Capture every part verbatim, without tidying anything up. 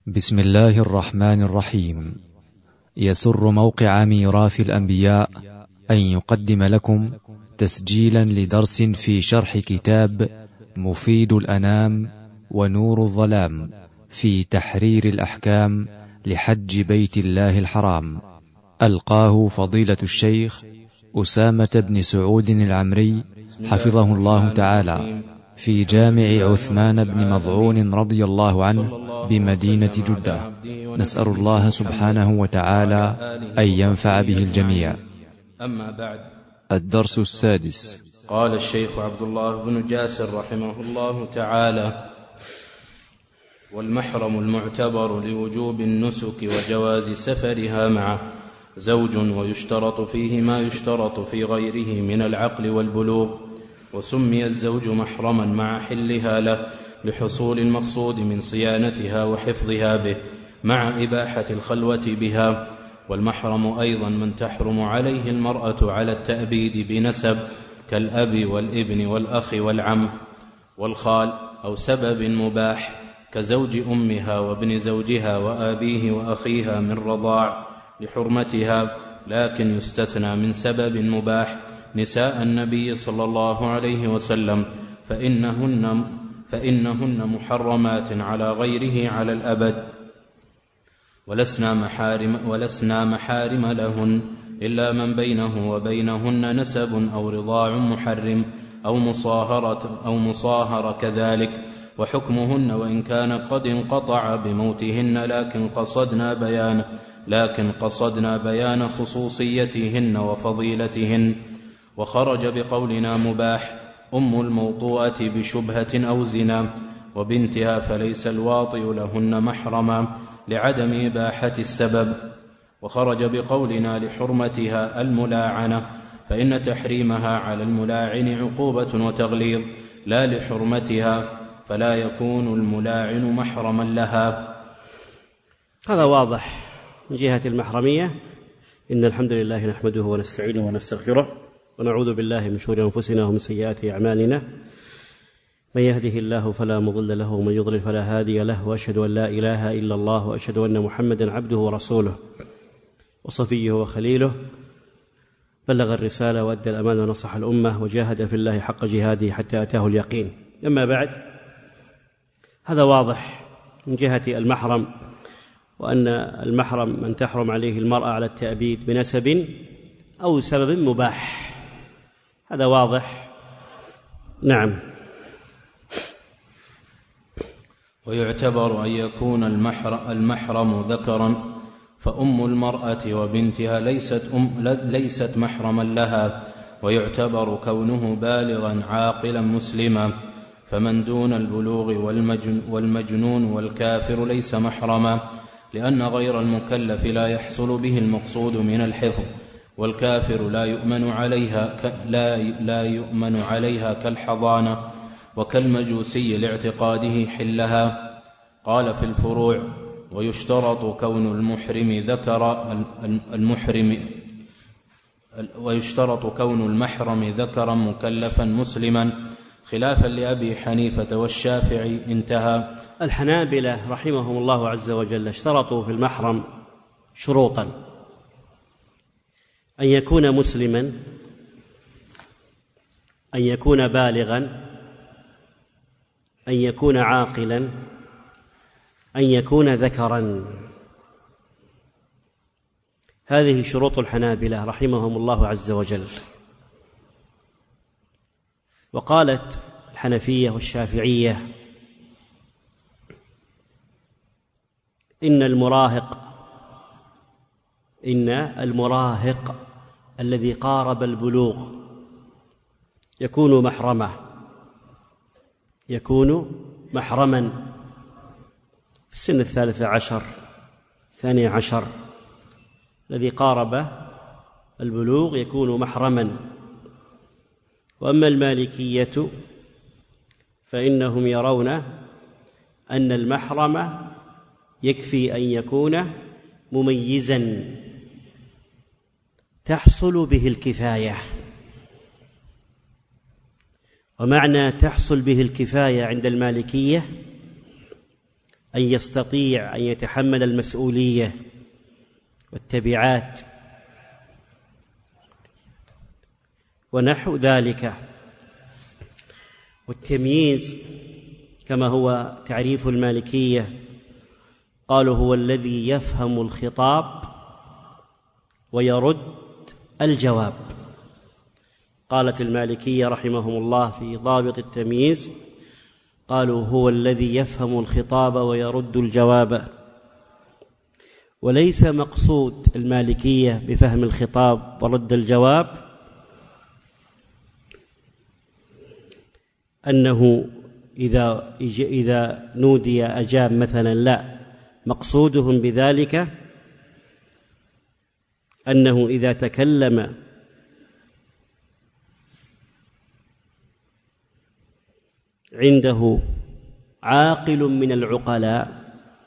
بسم الله الرحمن الرحيم. يسر موقع ميراث الأنبياء أن يقدم لكم تسجيلا لدرس في شرح كتاب مفيد الأنام ونور الظلام في تحرير الأحكام لحج بيت الله الحرام، ألقاه فضيلة الشيخ أسامة بن سعود العمري حفظه الله تعالى في جامع عثمان بن مظعون رضي الله عنه بمدينة جدة. نسأل الله سبحانه وتعالى أن ينفع به الجميع. أما بعد، الدرس السادس. قال الشيخ عبد الله بن جاسر رحمه الله تعالى: والمحرم المعتبر لوجوب النسك وجواز سفرها معه زوج، ويشترط فيه ما يشترط في غيره من العقل والبلوغ، وسمي الزوج محرما مع حلها له لحصول المقصود من صيانتها وحفظها به مع إباحة الخلوة بها. والمحرم أيضا من تحرم عليه المرأة على التأبيد بنسب كالأب والابن والأخ والعم والخال، أو سبب مباح كزوج أمها وابن زوجها وآبيه وأخيها من رضاع لحرمتها، لكن يستثنى من سبب مباح نساء النبي صلى الله عليه وسلم، فإنهن, فإنهن محرمات على غيره على الأبد، ولسنا محارم, ولسنا محارم لهن إلا من بينه وبينهن نسب أو رضاع محرم أو مصاهرة, أو مصاهرة كذلك. وحكمهن وإن كان قد انقطع بموتهن لكن قصدنا بيان لكن قصدنا بيان خصوصيتهن وفضيلتهن. وخرج بقولنا مباح أم الموطوءة بشبهة أو زنا وبنتها، فليس الواطئ لهن محرما لعدم إباحة السبب. وخرج بقولنا لحرمتها الملاعنة، فإن تحريمها على الملاعن عقوبة وتغليظ، لا لحرمتها، فلا يكون الملاعن محرما لها. هذا واضح من جهة المحرمية. إن الحمد لله نحمده ونستعينه ونستغفره ونعوذ بالله من شرور أنفسنا ومن سيئات أعمالنا. من يهده الله فلا مضل له ومن يضلل فلا هادي له، وأشهد أن لا إله إلا الله وأشهد أن محمدا عبده ورسوله وصفيه وخليله، بلغ الرسالة وأدى الأمانة ونصح الأمة وجاهد في الله حق جهاده حتى أتاه اليقين. أما بعد، هذا واضح من جهة المحرم، وأن المحرم من تحرم عليه المرأة على التأبيد بنسب أو سبب مباح، هذا واضح. نعم. ويعتبر أن يكون المحرم ذكرا، فأم المرأة وبنتها ليست, أم ليست محرما لها. ويعتبر كونه بالغا عاقلا مسلما، فمن دون البلوغ والمجنون والكافر ليس محرما، لأن غير المكلف لا يحصل به المقصود من الحفظ، والكافر لا يؤمن عليها لا لا يؤمن عليها كالحضانة وكالمجوسي لاعتقاده حلها. قال في الفروع: ويشترط كون المحرم ذكر المحرم ويشترط كون المحرم ذكرا مكلفا مسلما، خلافا لأبي حنيفة والشافعي. انتهى. الحنابلة رحمهم الله عز وجل اشترطوا في المحرم شروطا: أن يكون مسلما، أن يكون بالغا، أن يكون عاقلا، أن يكون ذكرا. هذه شروط الحنابلة رحمهم الله عز وجل. وقالت الحنفية والشافعية: إن المراهق إن المراهق الذي قارب البلوغ يكون محرما يكون محرما في السن الثالث عشر الثاني عشر، الذي قارب البلوغ يكون محرما. وأما المالكية فإنهم يرون أن المحرم يكفي أن يكون مميزا تحصل به الكفاية. ومعنى تحصل به الكفاية عند المالكية أن يستطيع أن يتحمل المسؤولية والتبعات ونحو ذلك. والتمييز كما هو تعريف المالكية قالوا هو الذي يفهم الخطاب ويرد الجواب. قالت المالكية رحمهم الله في ضابط التمييز قالوا هو الذي يفهم الخطاب ويرد الجواب، وليس مقصود المالكية بفهم الخطاب ورد الجواب أنه إذا إذا نودي أجاب مثلا، لا، مقصودهم بذلك أنه إذا تكلم عنده عاقل من العقلاء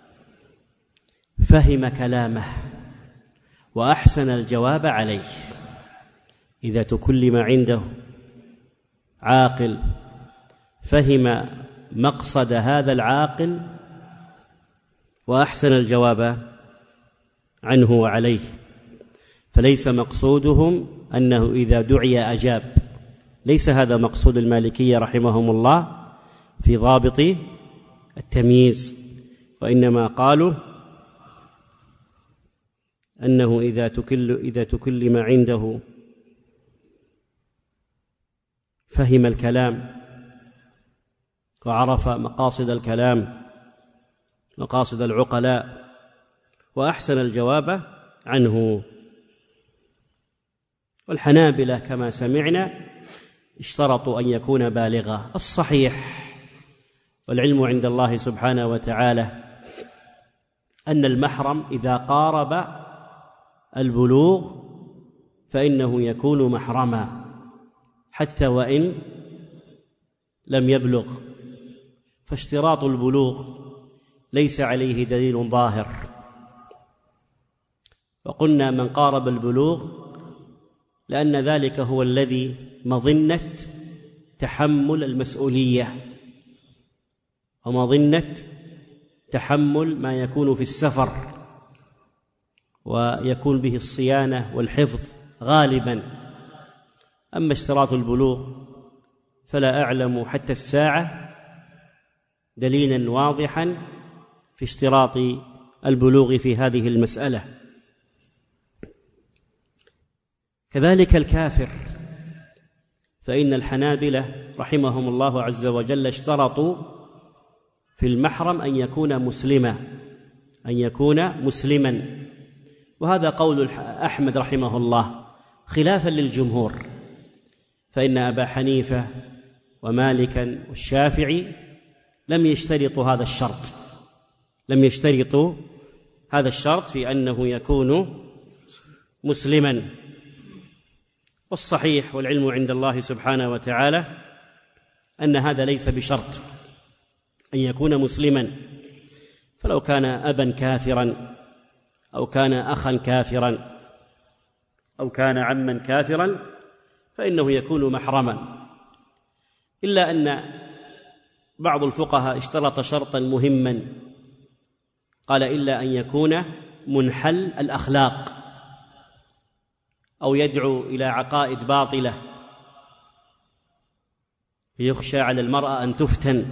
فهم كلامه وأحسن الجواب عليه. إذا تكلم عنده عاقل فهم مقصد هذا العاقل وأحسن الجواب عنه وعليه، فليس مقصودهم أنه إذا دعي أجاب. ليس هذا مقصود المالكية رحمهم الله في ضابط التمييز، وإنما قالوا أنه إذا تكل إذا تكلم عنده فهم الكلام وعرف مقاصد الكلام مقاصد العقلاء وأحسن الجواب عنه. والحنابلة كما سمعنا اشترطوا أن يكون بالغا. الصحيح والعلم عند الله سبحانه وتعالى أن المحرم إذا قارب البلوغ فإنه يكون محرما حتى وإن لم يبلغ، فاشتراط البلوغ ليس عليه دليل ظاهر. وقلنا من قارب البلوغ لأن ذلك هو الذي مظنة تحمل المسؤولية ومظنة تحمل ما يكون في السفر ويكون به الصيانة والحفظ غالبا. أما اشتراط البلوغ فلا أعلم حتى الساعة دليلا واضحا في اشتراط البلوغ في هذه المسألة. كذلك الكافر، فإن الحنابلة رحمهم الله عز وجل اشترطوا في المحرم أن يكون مسلما أن يكون مسلما وهذا قول أحمد رحمه الله خلافا للجمهور، فإن أبا حنيفة ومالكا والشافعي لم يشترطوا هذا الشرط لم يشترطوا هذا الشرط في أنه يكون مسلما. والصحيح والعلم عند الله سبحانه وتعالى أن هذا ليس بشرط أن يكون مسلما، فلو كان أبا كافرا أو كان أخا كافرا أو كان عما كافرا فإنه يكون محرما، إلا أن بعض الفقهاء اشترط شرطا مهما قال إلا أن يكون منحل الأخلاق أو يدعو إلى عقائد باطلة يخشى على المرأة أن تفتن،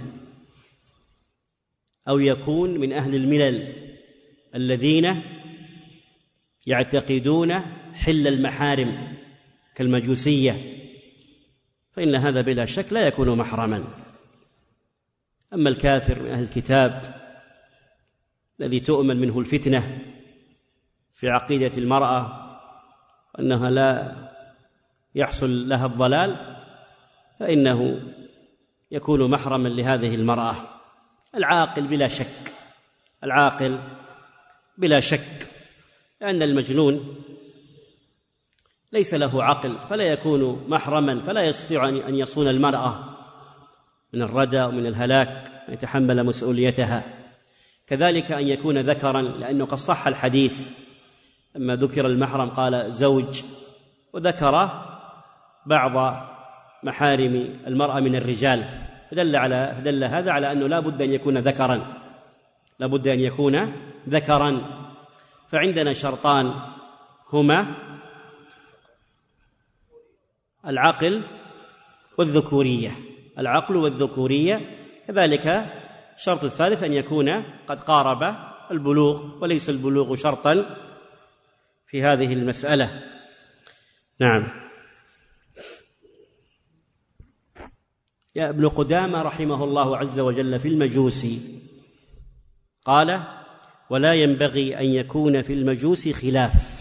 أو يكون من أهل الملل الذين يعتقدون حل المحارم كالمجوسية، فإن هذا بلا شك لا يكون محرما. أما الكافر من أهل الكتاب الذي تؤمن منه الفتنة في عقيدة المرأة أنها لا يحصل لها الضلال فإنه يكون محرما لهذه المرأة. العاقل بلا شك العاقل بلا شك لأن المجنون ليس له عقل فلا يكون محرما، فلا يستطيع أن يصون المرأة من الردى ومن الهلاك ويتحمل مسؤوليتها. كذلك أن يكون ذكرا، لأنه قد صح الحديث لما ذكر المحرم قال زوج، وذكر بعض محارم المرأة من الرجال، فدل على فدل هذا على أنه لا بد أن يكون ذكرا لابد أن يكون ذكرا. فعندنا شرطان هما العقل والذكورية، العقل والذكورية. كذلك الشرط الثالث أن يكون قد قارب البلوغ، وليس البلوغ شرطا في هذه المسألة. نعم. يا ابن قدامة رحمه الله عز وجل في المجوس قال: ولا ينبغي أن يكون في المجوس خلاف.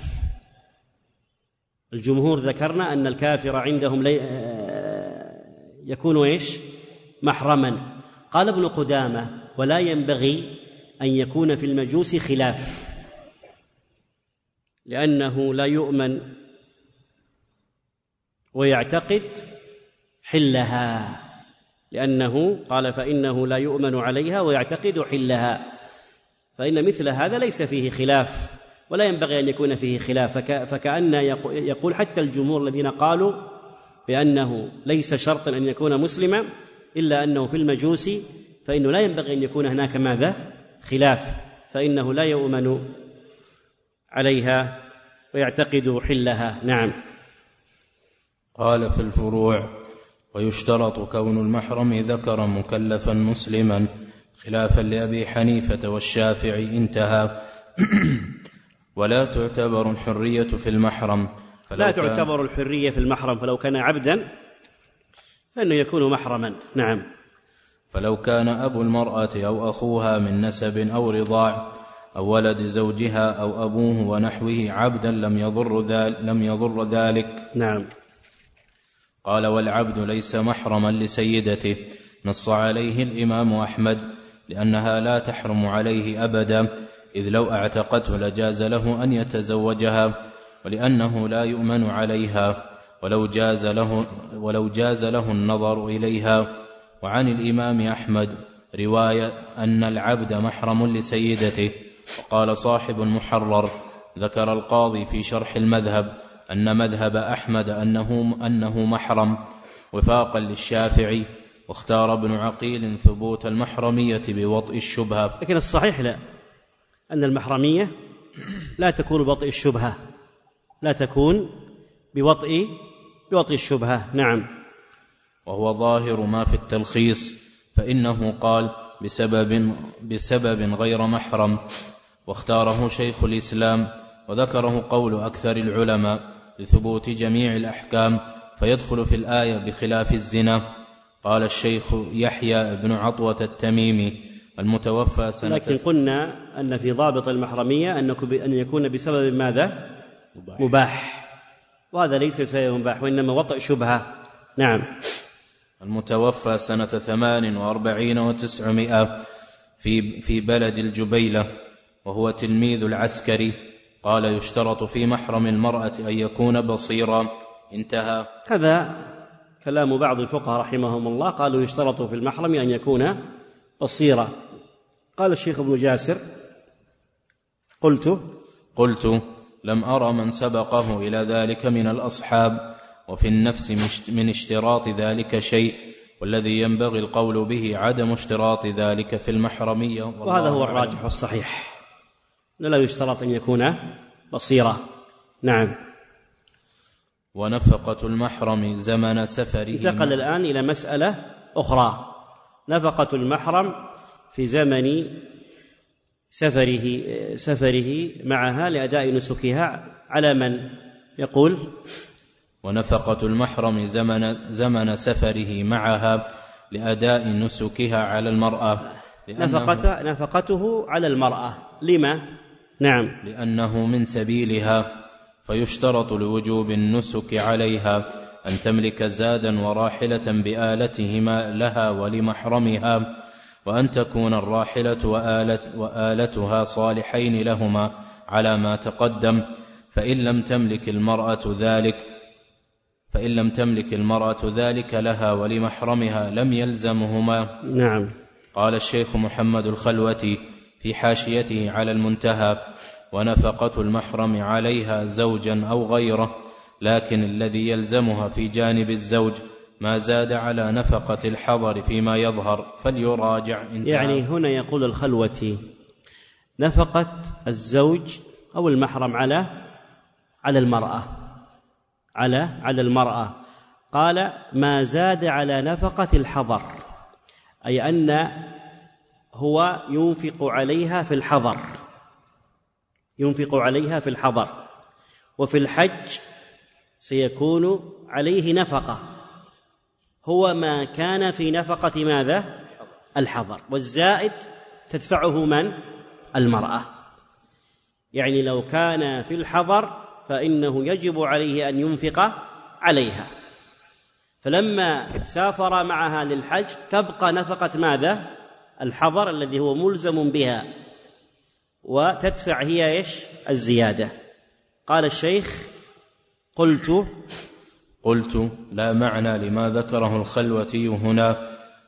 الجمهور ذكرنا أن الكافر عندهم لي يكون إيش؟ محرما. قال ابن قدامة: ولا ينبغي أن يكون في المجوس خلاف، لأنه لا يؤمن ويعتقد حلها، لأنه قال: فإنه لا يؤمن عليها ويعتقد حلها، فإن مثل هذا ليس فيه خلاف، ولا ينبغي أن يكون فيه خلاف. فكأن يقول حتى الجمهور الذين قالوا بأنه ليس شرطا أن يكون مسلما إلا أنه في المجوس، فإنه لا ينبغي أن يكون هناك ماذا؟ خلاف، فإنه لا يؤمن عليها ويعتقد حلها. نعم. قال في الفروع: ويشترط كون المحرم ذكرا مكلفا مسلما، خلافا لأبي حنيفة والشافعي. انتهى. ولا تعتبر الحرية في المحرم، لا تعتبر الحرية في المحرم، فلو كان عبدا فإنه يكون محرما. نعم. فلو كان أبو المرأة أو أخوها من نسب أو رضاع أو ولد زوجها أو أبوه ونحوه عبدا لم يضر ذلك, لم يضر ذلك. نعم. قال: والعبد ليس محرما لسيدته، نص عليه الإمام أحمد، لأنها لا تحرم عليه أبدا، إذ لو اعتقته لجاز له أن يتزوجها، ولأنه لا يؤمن عليها، ولو جاز له, ولو جاز له النظر إليها. وعن الإمام أحمد رواية أن العبد محرم لسيدته. وقال صاحب المحرر: ذكر القاضي في شرح المذهب أن مذهب أحمد أنه, أنه محرم وفاقا للشافعي، واختار ابن عقيل ثبوت المحرمية بوطئ الشبهة. لكن الصحيح لا، أن المحرمية لا تكون بوطئ الشبهة، لا تكون بوطئ بوطئ الشبهة. نعم. وهو ظاهر ما في التلخيص، فإنه قال بسبب, بسبب غير محرم، واختاره شيخ الإسلام، وذكره قول أكثر العلماء لثبوت جميع الأحكام، فيدخل في الآية بخلاف الزنا. قال الشيخ يحيى بن عطوة التميمي المتوفى سنة، لكن قلنا أن في ضابط المحرمية أن يكون بسبب ماذا؟ مباح, مباح. وهذا ليس بسبب مباح، وإنما وطئ شبهة. نعم. المتوفى سنة ثمان وأربعين وتسعمائة في, في بلد الجبيلة، وهو تلميذ العسكري. قال: يشترط في محرم المرأة أن يكون بصيرا. انتهى. هذا كلام بعض الفقهاء رحمهم الله، قالوا يشترط في المحرم أن يكون بصيرا. قال الشيخ ابن جاسر: قلت قلت لم أرى من سبقه إلى ذلك من الأصحاب، وفي النفس من اشتراط ذلك شيء، والذي ينبغي القول به عدم اشتراط ذلك في المحرمية. وهذا هو الراجح الصحيح، لا يشترط أن يكون بصيرا. نعم. ونفقة المحرم زمن سفره. انتقل الآن إلى مسألة أخرى: نفقة المحرم في زمن سفره سفره معها لأداء نسكها على من؟ يقول: ونفقة المحرم زمن, زمن سفره معها لأداء نسكها على المرأة. نفقته, نفقته على المرأة. لما؟ نعم. لأنه من سبيلها، فيشترط لوجوب النسك عليها أن تملك زادا وراحلة بآلتهما لها ولمحرمها، وأن تكون الراحلة وآلت وآلتها صالحين لهما على ما تقدم. فإن لم تملك المرأة ذلك فإن لم تملك المرأة ذلك لها ولمحرمها لم يلزمهما. نعم. قال الشيخ محمد الخلوتي في حاشيته على المنتهى: ونفقة المحرم عليها زوجا أو غيره، لكن الذي يلزمها في جانب الزوج ما زاد على نفقة الحضر فيما يظهر فليراجع. يعني هنا يقول الخلوتي نفقة الزوج أو المحرم على على المرأة على على المرأة قال ما زاد على نفقة الحضر، أي أن هو ينفق عليها في الحضر ينفق عليها في الحضر وفي الحج سيكون عليه نفقة، هو ما كان في نفقة ماذا؟ الحضر، والزائد تدفعه من؟ المرأة. يعني لو كان في الحضر فإنه يجب عليه أن ينفق عليها، فلما سافر معها للحج تبقى نفقة ماذا؟ الحضر الذي هو ملزم بها، وتدفع هي إيش؟ الزيادة. قال الشيخ قلت قلت لا معنى لما ذكره الخلوتي هنا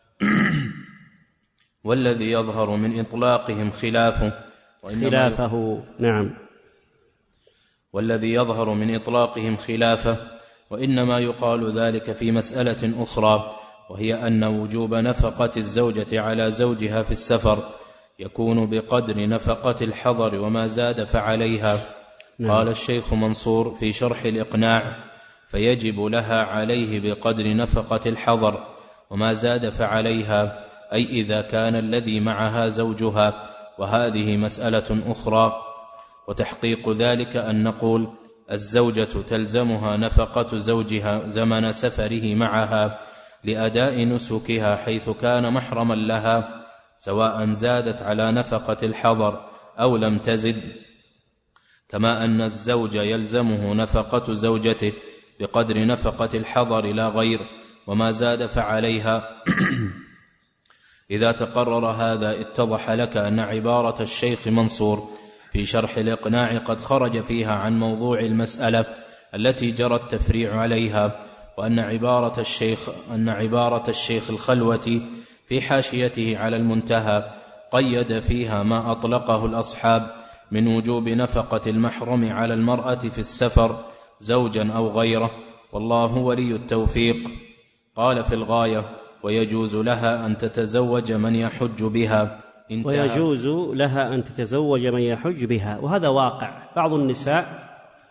والذي يظهر من إطلاقهم خلافه خلافه نعم والذي يظهر من إطلاقهم خلافه وإنما يقال ذلك في مسألة أخرى، وهي أن وجوب نفقة الزوجة على زوجها في السفر يكون بقدر نفقة الحضر وما زاد فعليها. نعم. قال الشيخ منصور في شرح الإقناع فيجب لها عليه بقدر نفقة الحضر وما زاد فعليها، أي إذا كان الذي معها زوجها، وهذه مسألة أخرى. وتحقيق ذلك أن نقول الزوجة تلزمها نفقة زوجها زمن سفره معها لأداء نسكها حيث كان محرما لها، سواء زادت على نفقة الحضر أو لم تزد، كما أن الزوج يلزمه نفقة زوجته بقدر نفقة الحضر لا غير، وما زاد فعليها. إذا تقرر هذا اتضح لك أن عبارة الشيخ منصور في شرح الإقناع قد خرج فيها عن موضوع المسألة التي جرى التفريع عليها، وأن عبارة الشيخ أن عبارة الشيخ الخلوتي في حاشيته على المنتهى قيد فيها ما أطلقه الأصحاب من وجوب نفقة المحرم على المرأة في السفر زوجا أو غيره، والله ولي التوفيق. قال في الغاية ويجوز لها أن تتزوج من يحج بها. ويجوز لها أن تتزوج من يحج بها، وهذا واقع. بعض النساء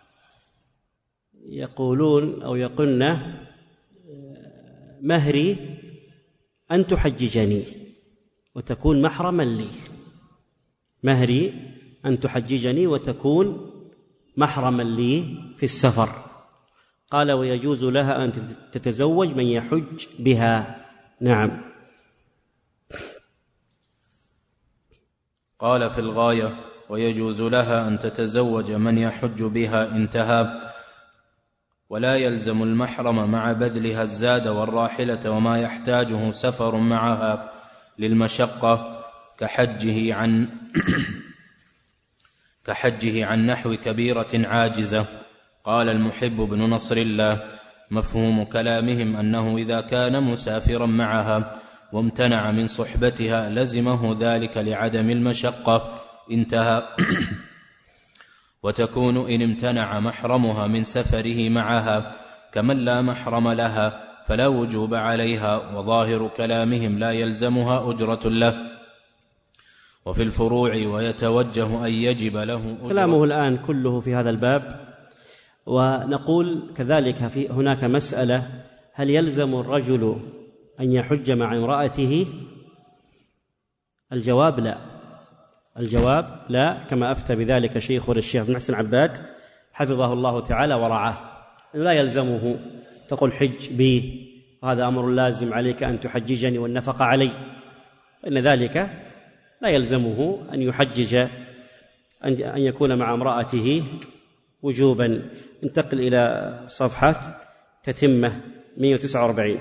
يقولون أو يقولن مهري أن تحججني وتكون محرما لي، مهري أن تحججني وتكون محرما لي في السفر. قال ويجوز لها أن تتزوج من يحج بها. نعم. قال في الغاية ويجوز لها أن تتزوج من يحج بها، انتهى. ولا يلزم المحرم مع بذلها الزاد والراحلة وما يحتاجه سفر معها للمشقة كحجه عن كحجه عن نحو كبيرة عاجزة. قال المحب بن نصر الله مفهوم كلامهم أنه إذا كان مسافرا معها وامتنع من صحبتها لزمه ذلك لعدم المشقة، انتهى. وتكون إن امتنع محرمها من سفره معها كمن لا محرم لها فلا وجوب عليها، وظاهر كلامهم لا يلزمها أجرة له. وفي الفروع ويتوجه أن يجب له أجرة. كلامه الآن كله في هذا الباب. ونقول كذلك في هناك مسألة: هل يلزم الرجل أن يحج مع امرأته؟ الجواب لا، الجواب لا، كما أفتى بذلك شيخنا الشيخ بن حسن عباد حفظه الله تعالى ورعاه، لا يلزمه تقول حج بي، هذا أمر لازم عليك أن تحججني والنفقة علي، إن ذلك لا يلزمه أن يحجج أن يكون مع امرأته وجوبا. انتقل إلى صفحة تتمة مئة وتسعة وأربعين.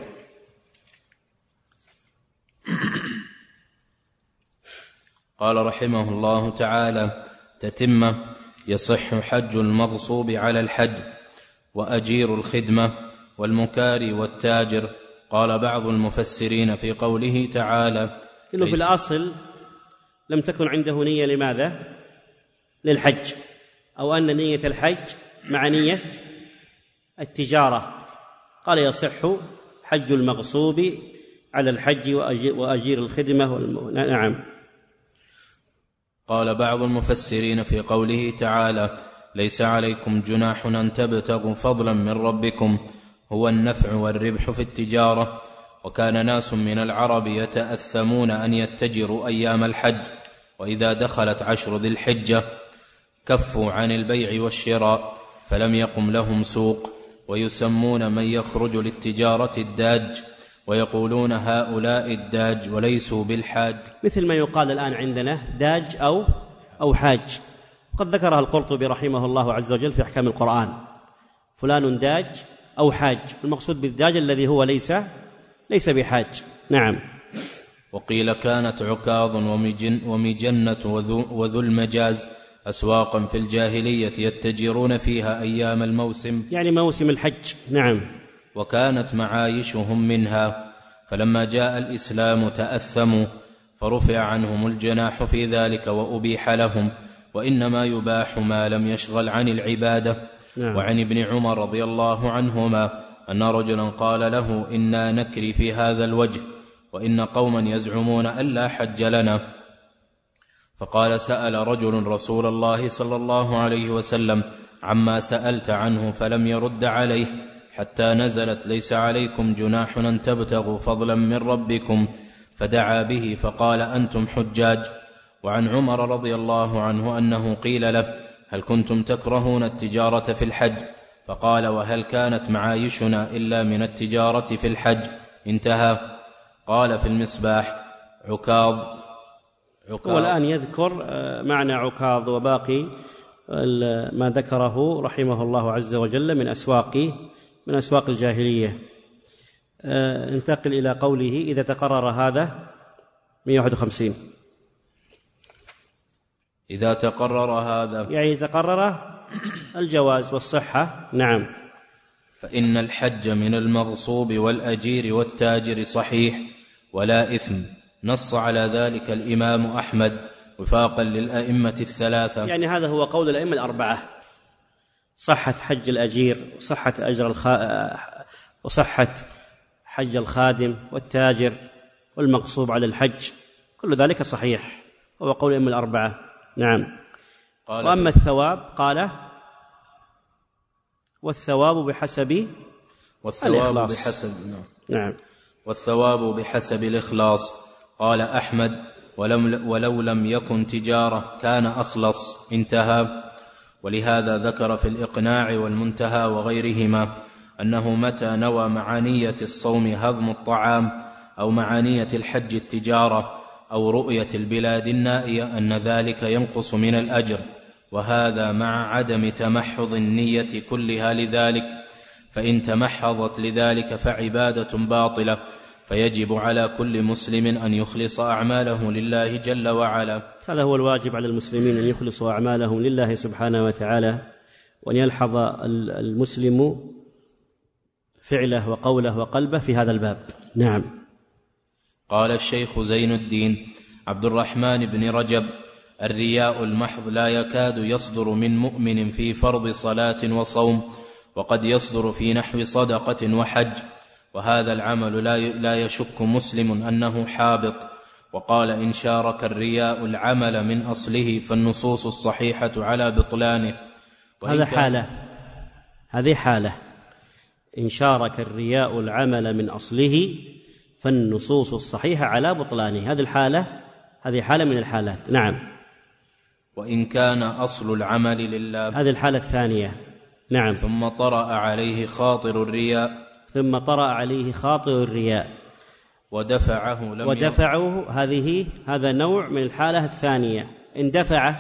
قال رحمه الله تعالى: تتمة: يصح حج المغصوب على الحج وأجير الخدمة والمكاري والتاجر. قال بعض المفسرين في قوله تعالى إنه في الأصل لم تكن عنده نية لماذا؟ للحج، أو أن نية الحج مع نية التجارة. قال يصح حج المغصوب على الحج وأجير الخدمة والم... نعم. قال بعض المفسرين في قوله تعالى: ليس عليكم جناح أن تبتغوا فضلا من ربكم، هو النفع والربح في التجارة. وكان ناس من العرب يتأثمون أن يتجروا أيام الحج، وإذا دخلت عشر ذي الحجة كفوا عن البيع والشراء، فلم يقم لهم سوق، ويسمون من يخرج للتجارة الداج، ويقولون هؤلاء الداج وليسوا بالحاج، مثل ما يقال الآن عندنا داج أو أو حاج. قد ذكرها القرطبي رحمه الله عز وجل في أحكام القرآن: فلان داج أو حاج، المقصود بالداج الذي هو ليس ليس بحاج. نعم. وقيل كانت عكاظ ومجن ومجنة وذو, وذو المجاز أسواقا في الجاهلية يتجرون فيها أيام الموسم، يعني موسم الحج. نعم. وكانت معايشهم منها، فلما جاء الإسلام تأثموا، فرفع عنهم الجناح في ذلك وأبيح لهم، وإنما يباح ما لم يشغل عن العبادة. نعم. وعن ابن عمر رضي الله عنهما أن رجلا قال له: إنا نكري في هذا الوجه، وإن قوما يزعمون أن لا حج لنا. فقال: سأل رجل رسول الله صلى الله عليه وسلم عما سألت عنه فلم يرد عليه، حتى نزلت: ليس عليكم جناح أن تبتغوا فضلا من ربكم، فدعا به فقال: أنتم حجاج. وعن عمر رضي الله عنه أنه قيل له: هل كنتم تكرهون التجارة في الحج؟ فقال: وهل كانت معايشنا إلا من التجارة في الحج؟ انتهى. قال في المصباح: عكاظ. عكاظ. والآن يذكر معنى عكاظ وباقي ما ذكره رحمه الله عز وجل من أسواق من أسواق الجاهلية. انتقل إلى قوله: إذا تقرر هذا مئة وواحد وخمسين. إذا تقرر هذا يعني تقرر الجواز والصحة. نعم. فإن الحج من المغصوب والأجير والتاجر صحيح ولا إثم، نص على ذلك الإمام أحمد وفاقا للأئمة الثلاثة. يعني هذا هو قول الأئمة الأربعة: صحة حج الأجير، وصحة أجر الخ... وصحة حج الخادم والتاجر والمغصوب على الحج، كل ذلك صحيح، هو قول الأئمة الأربعة. نعم. وأما الثواب قال: والثواب بحسب والثواب الإخلاص. بحسب نعم. والثواب بحسب الإخلاص. قال أحمد: ولم ولو لم يكن تجارة كان أخلص. انتهى. ولهذا ذكر في الإقناع والمنتهى وغيرهما أنه متى نوى معانية الصوم هضم الطعام، أو معانية الحج التجارة، أو رؤية البلاد النائية، أن ذلك ينقص من الأجر، وهذا مع عدم تمحض النية كلها لذلك، فإن تمحضت لذلك فعبادة باطلة، فيجب على كل مسلم أن يخلص أعماله لله جل وعلا. هذا هو الواجب على المسلمين، أن يخلصوا أعمالهم لله سبحانه وتعالى، وأن يلحظ المسلم فعله وقوله وقلبه في هذا الباب. نعم. قال الشيخ زين الدين عبد الرحمن بن رجب: الرياء المحض لا يكاد يصدر من مؤمن في فرض صلاة وصوم، وقد يصدر في نحو صدقة وحج، وهذا العمل لا يشك مسلم أنه حابط. وقال: إن شارك الرياء العمل من أصله فالنصوص الصحيحة على بطلانه. هذا حالة هذه حالة إن شارك الرياء العمل من أصله فالنصوص الصحيحة على بطلانه. هذه الحالة هذه حالة من الحالات. نعم. وإن كان أصل العمل لله. هذه الحالة الثانية. نعم. ثم طرأ عليه خاطر الرياء. ثم طرأ عليه خاطر الرياء ودفعه لم ودفعه هذه هذا نوع من الحالة الثانية. إن دفعه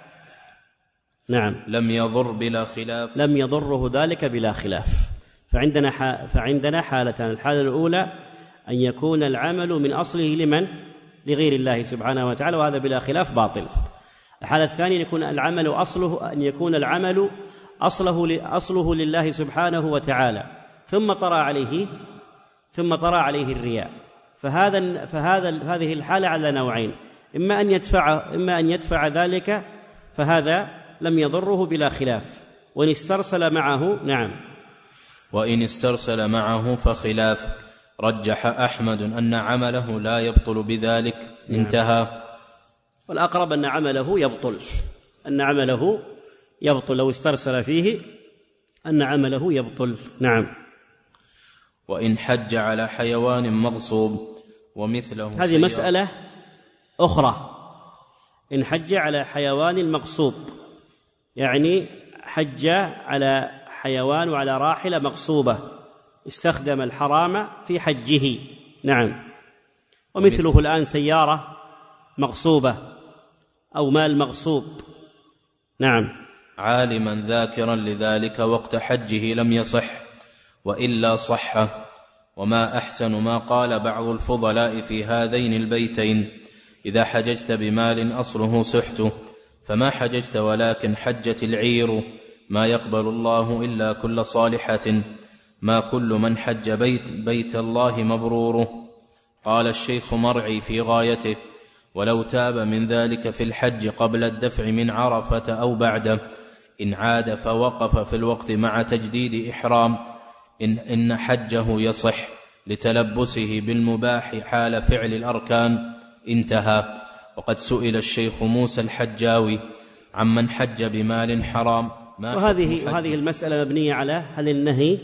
نعم لم يضر بلا خلاف. لم يضره ذلك بلا خلاف. فعندنا ح... فعندنا حالتان: الحالة الأولى أن يكون العمل من أصله لمن؟ لغير الله سبحانه وتعالى، وهذا بلا خلاف باطل. الحالة الثانية أن يكون العمل أصله أن يكون العمل أصله أصله لله سبحانه وتعالى، ثم طرأ عليه ثم طرأ عليه الرياء. فهذا فهذا هذه الحالة على نوعين: إما أن يدفع إما أن يدفع ذلك فهذا لم يضره بلا خلاف، وإن استرسل معه نعم وإن استرسل معه فخلاف. رجح أحمد أن عمله لا يبطل بذلك. نعم. انتهى. والأقرب أن عمله يبطل أن عمله يبطل لو استرسل فيه أن عمله يبطل. نعم. وإن حج على حيوان مغصوب ومثله هذه مسألة أخرى. إن حج على حيوان مغصوب يعني حج على حيوان وعلى راحلة مغصوبة استخدم الحرام في حجه. نعم. ومثله الآن سيارة مغصوبة أو مال مغصوب. نعم. عالما ذاكرا لذلك وقت حجه لم يصح وإلا صح. وما أحسن ما قال بعض الفضلاء في هذين البيتين: إذا حججت بمال أصله سحت فما حججت ولكن حجت العير، ما يقبل الله إلا كل صالحة، ما كل من حج بيت, بيت الله مبرور. قال الشيخ مرعي في غايته: ولو تاب من ذلك في الحج قبل الدفع من عرفة أو بعده، إن عاد فوقف في الوقت مع تجديد إحرام إن, إن حجه يصح لتلبسه بالمباح حال فعل الأركان. انتهى. وقد سئل الشيخ موسى الحجاوي عمن حج بمال حرام ما وهذه, وهذه المسألة مبنية على هل النهي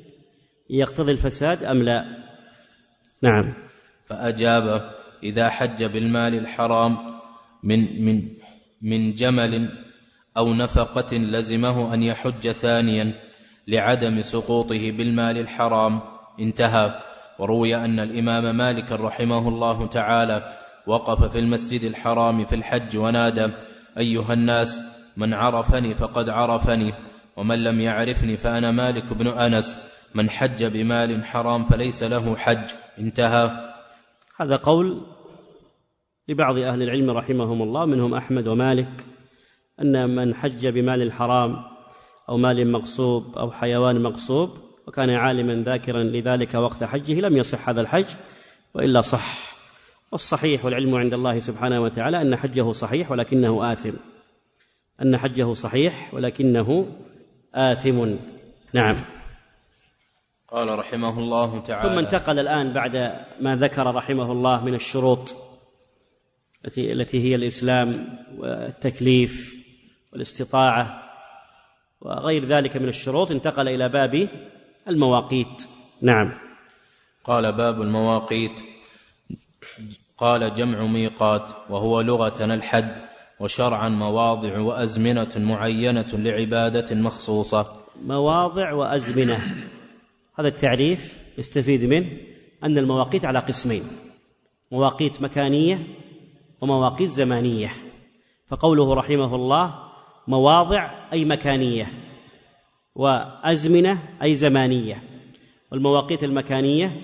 يقتضي الفساد أم لا. نعم. فأجاب: إذا حج بالمال الحرام من, من, من جمل أو نفقة لزمه أن يحج ثانيا لعدم سقوطه بالمال الحرام. انتهى. وروي أن الإمام مالك رحمه الله تعالى وقف في المسجد الحرام في الحج ونادى: أيها الناس، من عرفني فقد عرفني، ومن لم يعرفني فأنا مالك بن أنس، من حج بمال حرام فليس له حج. انتهى. هذا قول لبعض أهل العلم رحمهم الله منهم أحمد ومالك، أن من حج بمال الحرام أو مال مغصوب أو حيوان مغصوب وكان عالما ذاكرا لذلك وقت حجه لم يصح هذا الحج وإلا صح. والصحيح والعلم عند الله سبحانه وتعالى أن حجه صحيح ولكنه آثم، أن حجه صحيح ولكنه آثم. نعم. قال رحمه الله تعالى: ثم انتقل الآن بعد ما ذكر رحمه الله من الشروط التي هي الإسلام والتكليف والاستطاعة وغير ذلك من الشروط، انتقل إلى باب المواقيت. نعم. قال: باب المواقيت. قال: جمع ميقات، وهو لغة الحد، وشرعا مواضع وأزمنة معينة لعبادة مخصوصة. مواضع وأزمنة، هذا التعريف يستفيد منه أن المواقيت على قسمين: مواقيت مكانية ومواقيت زمانية. فقوله رحمه الله مواضع أي مكانية، وأزمنة أي زمانية. والمواقيت المكانية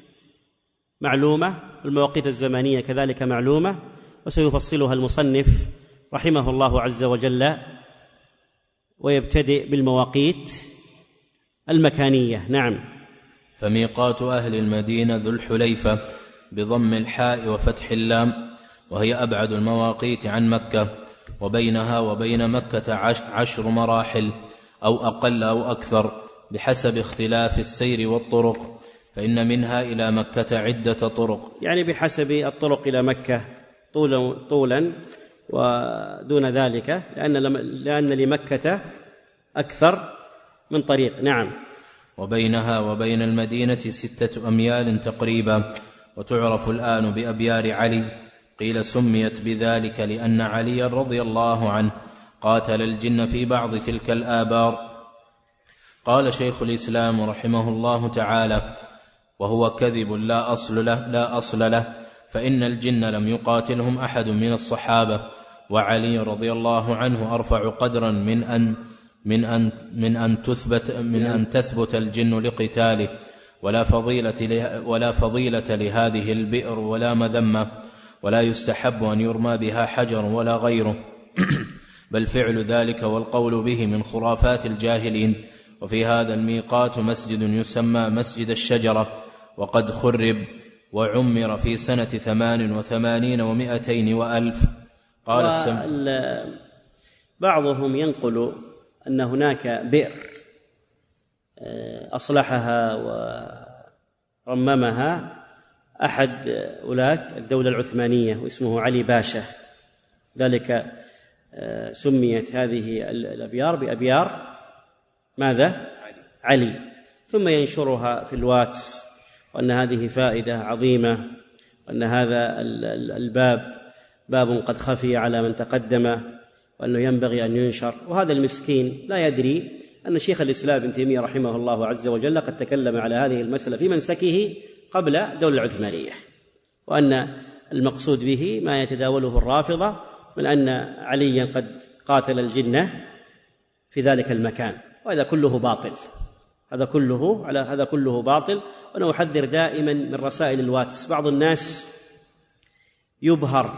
معلومة، والمواقيت الزمانية كذلك معلومة، وسيفصلها المصنف رحمه الله عز وجل، ويبتدئ بالمواقيت المكانية. نعم. فميقات أهل المدينة ذو الحليفة بضم الحاء وفتح اللام، وهي أبعد المواقيت عن مكة، وبينها وبين مكة عشر مراحل أو أقل أو أكثر بحسب اختلاف السير والطرق، فإن منها إلى مكة عدة طرق، يعني بحسب الطرق إلى مكة طولا, طولا ودون ذلك، لأن, لأن لمكة أكثر من طريق. نعم. وبينها وبين المدينة ستة أميال تقريبا، وتعرف الآن بأبيار علي. قيل سميت بذلك لأن علي رضي الله عنه قاتل الجن في بعض تلك الآبار. قال شيخ الإسلام رحمه الله تعالى: وهو كذب لا أصل له, لا أصل له فإن الجن لم يقاتلهم أحد من الصحابة، وعلي رضي الله عنه أرفع قدرا من أن من أن من أن تثبت من أن تثبت الجن لقتاله، ولا فضيلة ولا فضيلة لهذه البئر ولا مذمة، ولا يستحب أن يرمى بها حجر ولا غيره، بل فعل ذلك والقول به من خرافات الجاهلين. وفي هذا الميقات مسجد يسمى مسجد الشجرة، وقد خرب وعمر في سنة ثمان وثمانين ومائتين وألف. قال السم... بعضهم ينقل أن هناك بئر أصلحها ورممها أحد ولاة الدولة العثمانية واسمه علي باشا، ذلك سميت هذه الأبيار بأبيار ماذا؟ علي. ثم ينشرها في الواتس، وأن هذه فائدة عظيمة، وأن هذا الباب باب قد خفي على من تقدم، وأنه ينبغي أن ينشر. وهذا المسكين لا يدري أن شيخ الإسلام ابن تيمية رحمه الله عز وجل قد تكلم على هذه المسألة في منسكه قبل الدولة العثمانية، وأن المقصود به ما يتداوله الرافضة من أن عليا قد قاتل الجنة في ذلك المكان، وهذا كله باطل، هذا كله على هذا كله باطل. وأنا أحذر دائما من رسائل الواتس. بعض الناس يبهر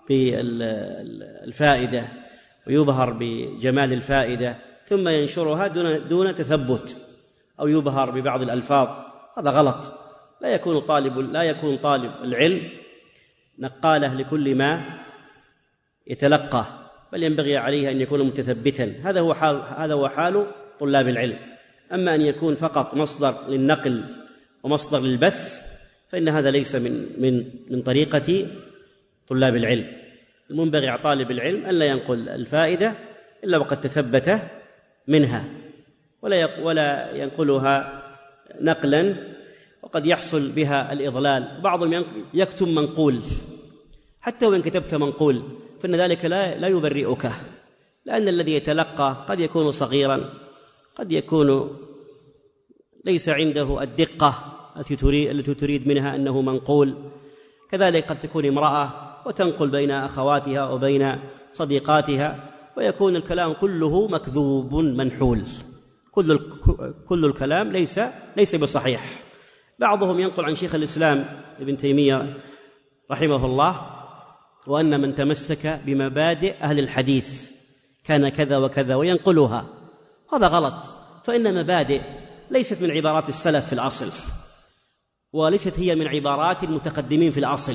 بالفائدة ويبهر بجمال الفائدة ثم ينشرها دون دون تثبت، أو يبهر ببعض الألفاظ. هذا غلط. لا يكون طالب لا يكون طالب العلم نقاله لكل ما يتلقاه، بل ينبغي عليه أن يكون متثبتا. هذا هو حال هذا هو حال طلاب العلم. أما أن يكون فقط مصدر للنقل ومصدر للبث فإن هذا ليس من من من طريقة طلاب العلم. المنبغي على طالب العلم ألا ينقل الفائدة إلا وقد تثبت منها، ولا ولا ينقلها نقلا وقد يحصل بها الإضلال. بعضهم يكتم منقول، حتى وإن كتبت منقول فإن ذلك لا لا يبرئك، لأن الذي يتلقى قد يكون صغيرا، قد يكون ليس عنده الدقة التي تريد التي تريد منها أنه منقول. كذلك قد تكون امرأة وتنقل بين أخواتها وبين صديقاتها، ويكون الكلام كله مكذوب منحول، كل كل الكلام ليس ليس بصحيح. بعضهم ينقل عن شيخ الإسلام ابن تيمية رحمه الله وأن من تمسك بمبادئ أهل الحديث كان كذا وكذا وينقلها. هذا غلط، فإن مبادئ ليست من عبارات السلف في الأصل، وليست هي من عبارات المتقدمين في الأصل.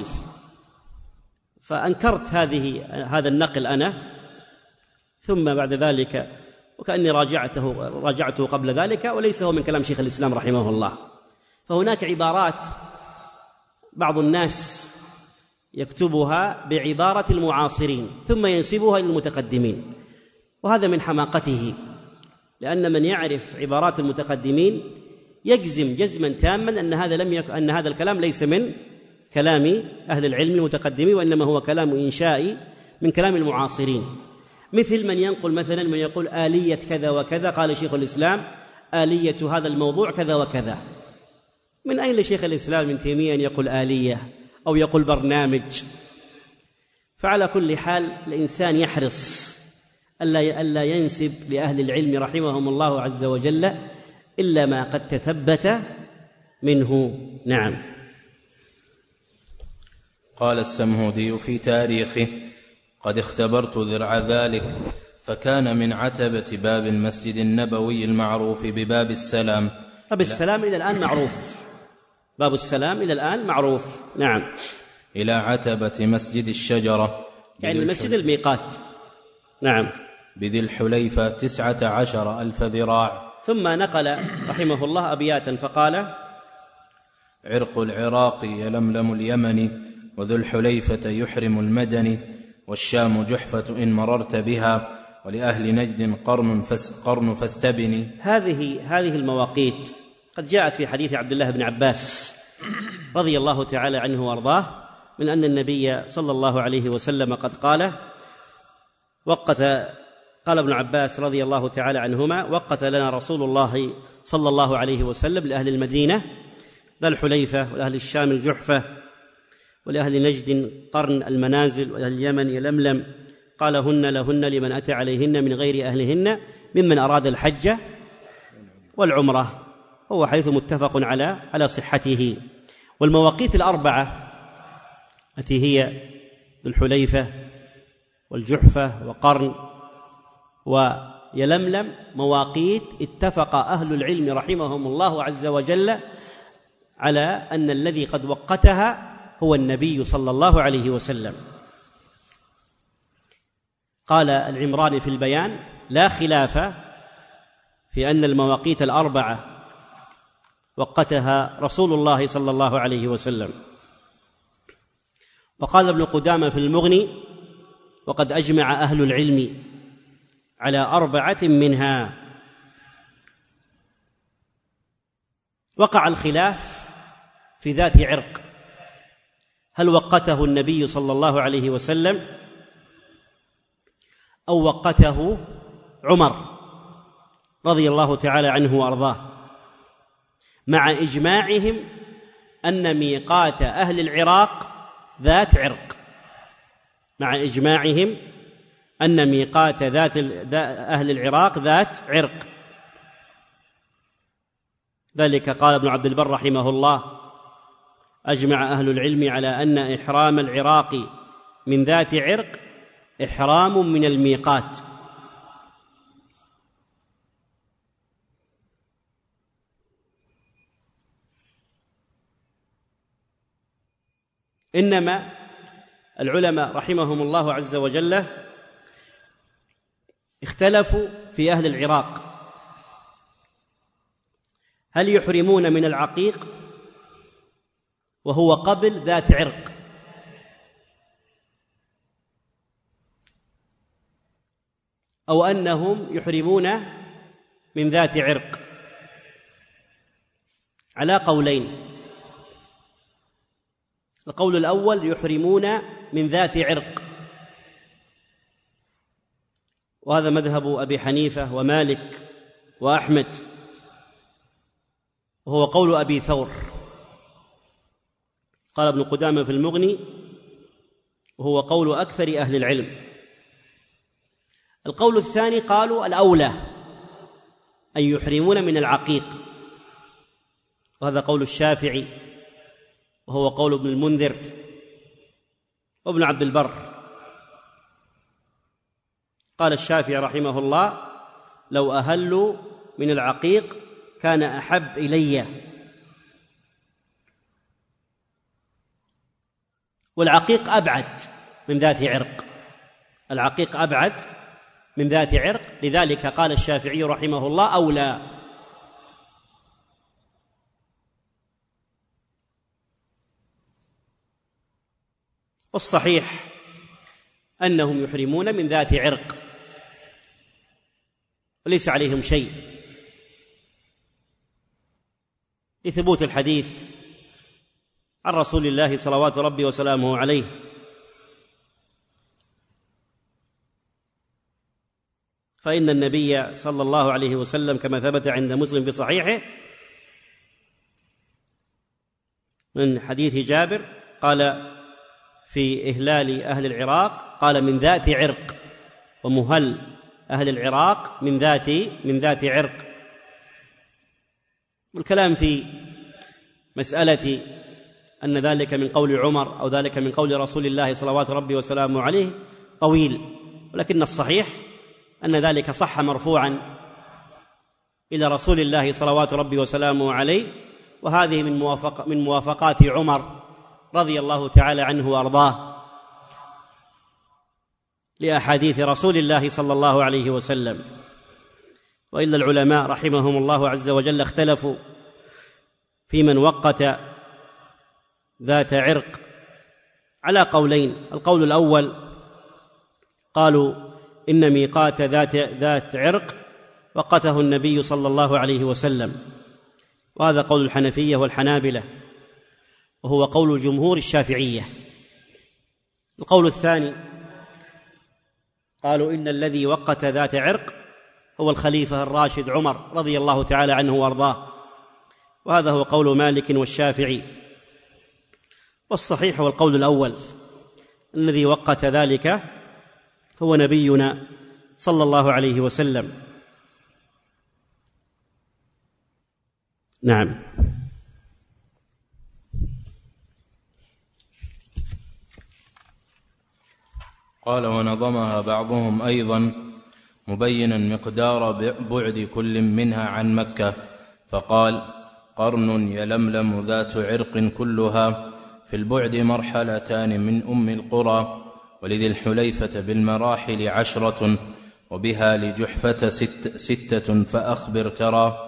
فأنكرت هذه هذا النقل أنا، ثم بعد ذلك وكأني راجعته راجعته قبل ذلك، وليس هو من كلام شيخ الإسلام رحمه الله. فهناك عبارات بعض الناس يكتبها بعبارة المعاصرين ثم ينسبها إلى المتقدمين، وهذا من حماقته، لأن من يعرف عبارات المتقدمين يجزم جزما تاما أن هذا لم يك... أن هذا الكلام ليس من كلام أهل العلم المتقدمين، وإنما هو كلام إنشائي من كلام المعاصرين. مثل من ينقل مثلا من يقول آلية كذا وكذا، قال شيخ الإسلام آلية هذا الموضوع كذا وكذا. من أين لشيخ الإسلام ابن تيمية أن يقول آلية أو يقول برنامج؟ فعلى كل حال الإنسان يحرص ألا ألا ينسب لأهل العلم رحمهم الله عز وجل إلا ما قد تثبت منه. نعم. قال السمهودي في تاريخه: قد اختبرت ذرع ذلك، فكان من عتبة باب المسجد النبوي المعروف بباب السلام. باب السلام إلى الآن معروف، باب السلام إلى الآن معروف. نعم. إلى عتبة مسجد الشجرة، يعني المسجد الميقات. نعم. بذي الحليفة تسعة عشر ألف ذراع. ثم نقل رحمه الله أبياتا فقال: عرق العراق يلملم اليمن، وذو الحليفة يحرم المدني، والشام جحفة إن مررت بها، ولأهل نجد قرن, فس قرن فاستبني. هذه هذه المواقيت قد جاءت في حديث عبد الله بن عباس رضي الله تعالى عنه وارضاه من أن النبي صلى الله عليه وسلم قد قال وقت قال ابن عباس رضي الله تعالى عنهما: وقت لنا رسول الله صلى الله عليه وسلم لأهل المدينة ذا الحليفة، ولأهل الشام الجحفة، ولأهل نجد قرن المنازل، ولأهل اليمن يلملم. قال: هن لهن لمن أتى عليهن من غير أهلهن ممن أراد الحج والعمرة. هو حيث متفق على على صحته. والمواقيت الأربعة التي هي ذو الحليفة والجحفة وقرن ويلملم مواقيت اتفق أهل العلم رحمهم الله عز وجل على أن الذي قد وقتها هو النبي صلى الله عليه وسلم. قال العمراني في البيان: لا خلاف في أن المواقيت الأربعة وقتها رسول الله صلى الله عليه وسلم. وقال ابن قدامة في المغني: وقد أجمع أهل العلم على أربعة منها. وقع الخلاف في ذات عرق، هل وقته النبي صلى الله عليه وسلم أو وقته عمر رضي الله تعالى عنه وأرضاه، مع إجماعهم أن ميقات أهل العراق ذات عرق، مع إجماعهم أن ميقات ذات أهل العراق ذات عرق. ذلك قال ابن عبد البر رحمه الله: أجمع أهل العلم على أن إحرام العراق من ذات عرق إحرام من الميقات. إنما العلماء رحمهم الله عز وجل اختلفوا في أهل العراق، هل يحرمون من العقيق وهو قبل ذات عرق، أو أنهم يحرمون من ذات عرق؟ على قولين. القول الأول: يحرمون من ذات عرق، وهذا مذهب أبي حنيفة ومالك وأحمد، وهو قول أبي ثور. قال ابن قدامة في المغني: وهو قول أكثر أهل العلم. القول الثاني قالوا الأولى أن يحرمون من العقيق، وهذا قول الشافعي، وهو قول ابن المنذر وابن عبد البر. قال الشافعي رحمه الله: لو أهلوا من العقيق كان أحب إلي. والعقيق أبعد من ذات عرق، العقيق أبعد من ذات عرق، لذلك قال الشافعي رحمه الله: أولى. والصحيح أنهم يحرمون من ذات عرق وليس عليهم شيء، لثبوت الحديث عن رسول الله صلوات ربي وسلامه عليه. فإن النبي صلى الله عليه وسلم كما ثبت عند مسلم في صحيحه من حديث جابر قال في إهلال أهل العراق، قال: من ذات عرق، ومهل أهل العراق من ذات من ذات عرق. والكلام في مسألة أن ذلك من قول عمر أو ذلك من قول رسول الله صلوات ربي وسلامه عليه طويل، ولكن الصحيح أن ذلك صح مرفوعا إلى رسول الله صلوات ربي وسلامه عليه، وهذه من موافق من موافقات عمر رضي الله تعالى عنه وأرضاه لأحاديث رسول الله صلى الله عليه وسلم. وإلا العلماء رحمهم الله عز وجل اختلفوا في من وقت ذات عرق على قولين. القول الأول قالوا إن ميقات ذات ذات عرق وقته النبي صلى الله عليه وسلم، وهذا قول الحنفية والحنابلة، وهو قول جمهور الشافعية. القول الثاني قالوا إن الذي وقت ذات عرق هو الخليفة الراشد عمر رضي الله تعالى عنه وارضاه، وهذا هو قول مالك والشافعي. والصحيح هو القول الأول، الذي وقت ذلك هو نبينا صلى الله عليه وسلم. نعم. قال: ونظمها بعضهم أيضا مبينا مقدار بعد كل منها عن مكة، فقال: قرن يلملم ذات عرق كلها، في البعد مرحلتان من أم القرى، ولذي الحليفة بالمراحل عشرة، وبها لجحفة ست ستة فأخبر ترى.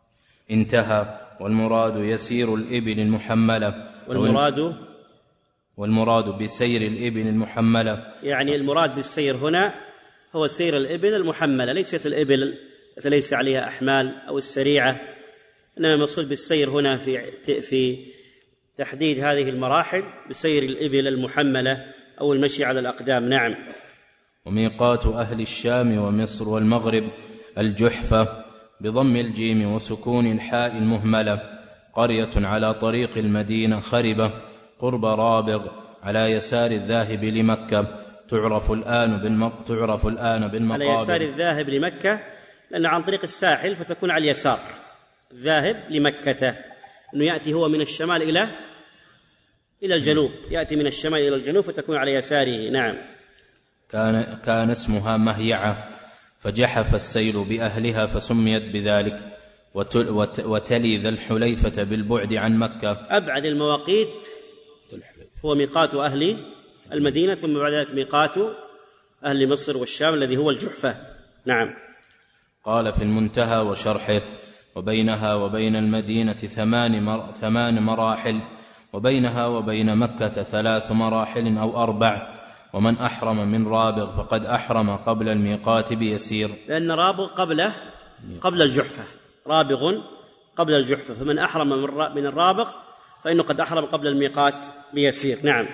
انتهى. والمراد يسير الإبل المحملة، والمراد والمراد بسير الإبل المحملة، يعني المراد بالسير هنا هو سير الإبل المحملة، ليست الإبل التي ليس عليها أحمال أو السريعة، إنما المقصود بالسير هنا في في تحديد هذه المراحل بسير الإبل المحملة أو المشي على الأقدام. نعم. وميقات أهل الشام ومصر والمغرب الجحفة بضم الجيم وسكون الحاء المهملة، قرية على طريق المدينة خربة قرب رابغ على يسار الذاهب لمكة، تعرف الآن بالمق... تعرف الآن بالمقابر. على يسار الذاهب لمكة، لأن عن طريق الساحل فتكون على اليسار، الذاهب لمكة أنه يأتي هو من الشمال إلى إلى الجنوب، يأتي من الشمال إلى الجنوب فتكون على يساره. نعم. كان, كان اسمها مهيعة، فجحف السيل بأهلها فسميت بذلك، وتل وت وتلي ذا الحليفة بالبعد عن مكة. أبعد المواقيت هو ميقات أهل المدينة، ثم بعد ذلك ميقات أهل مصر والشام الذي هو الجحفة. نعم. قال في المنتهى وشرحه: وبينها وبين المدينة ثمان, مر... ثمان مراحل، وبينها وبين مكة ثلاث مراحل أو أربع، ومن أحرم من رابغ فقد أحرم قبل الميقات بيسير، لأن رابغ قبله قبل الجحفة، رابغ قبل الجحفة، فمن أحرم من الرابغ فإنه قد أحرم قبل الميقات بيسير. نعم.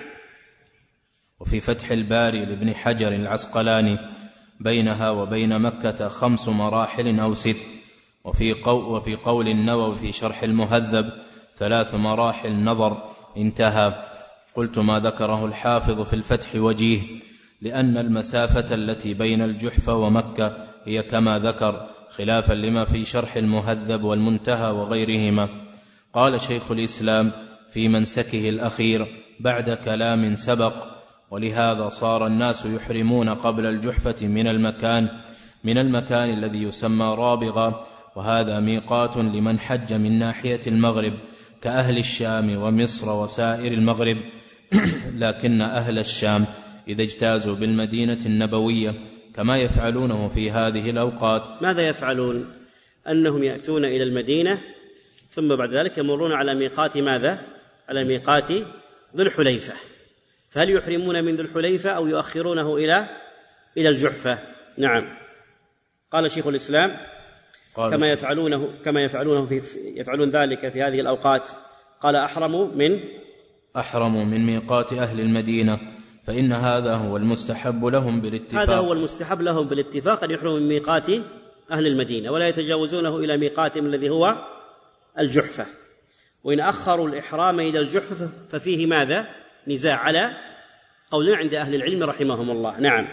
وفي فتح الباري لابن حجر العسقلاني: بينها وبين مكة خمس مراحل أو ست. وفي قول, وفي قول النووي في شرح المهذب: ثلاث مراحل نظر، انتهى. قلت: ما ذكره الحافظ في الفتح وجيه، لأن المسافة التي بين الجحفة ومكة هي كما ذكر، خلافا لما في شرح المهذب والمنتهى وغيرهما. قال شيخ الإسلام في منسكه الأخير بعد كلام سبق: ولهذا صار الناس يحرمون قبل الجحفة من المكان من المكان الذي يسمى رابغا، وهذا ميقات لمن حج من ناحية المغرب كأهل الشام ومصر وسائر المغرب. لكن أهل الشام إذا اجتازوا بالمدينة النبوية كما يفعلونه في هذه الأوقات. ماذا يفعلون؟ أنهم يأتون إلى المدينة ثم بعد ذلك يمرون على ميقات ماذا؟ على ميقات ذو الحليفة، فهل يحرمون من ذو الحليفة أو يؤخرونه إلى إلى الجحفة؟ نعم. قال شيخ الإسلام: كما يفعلونه كما يفعلونه في يفعلون ذلك في هذه الأوقات. قال: أحرموا من أحرموا من ميقات أهل المدينة، فإن هذا هو المستحب لهم بالاتفاق. هذا هو المستحب لهم بالاتفاق، أن يحرموا من ميقات أهل المدينة ولا يتجاوزونه إلى ميقاتهم الذي هو الجحفة. وإن أخروا الإحرام إلى الجحفة ففيه ماذا؟ نزاع على قولين عند أهل العلم رحمهم الله. نعم.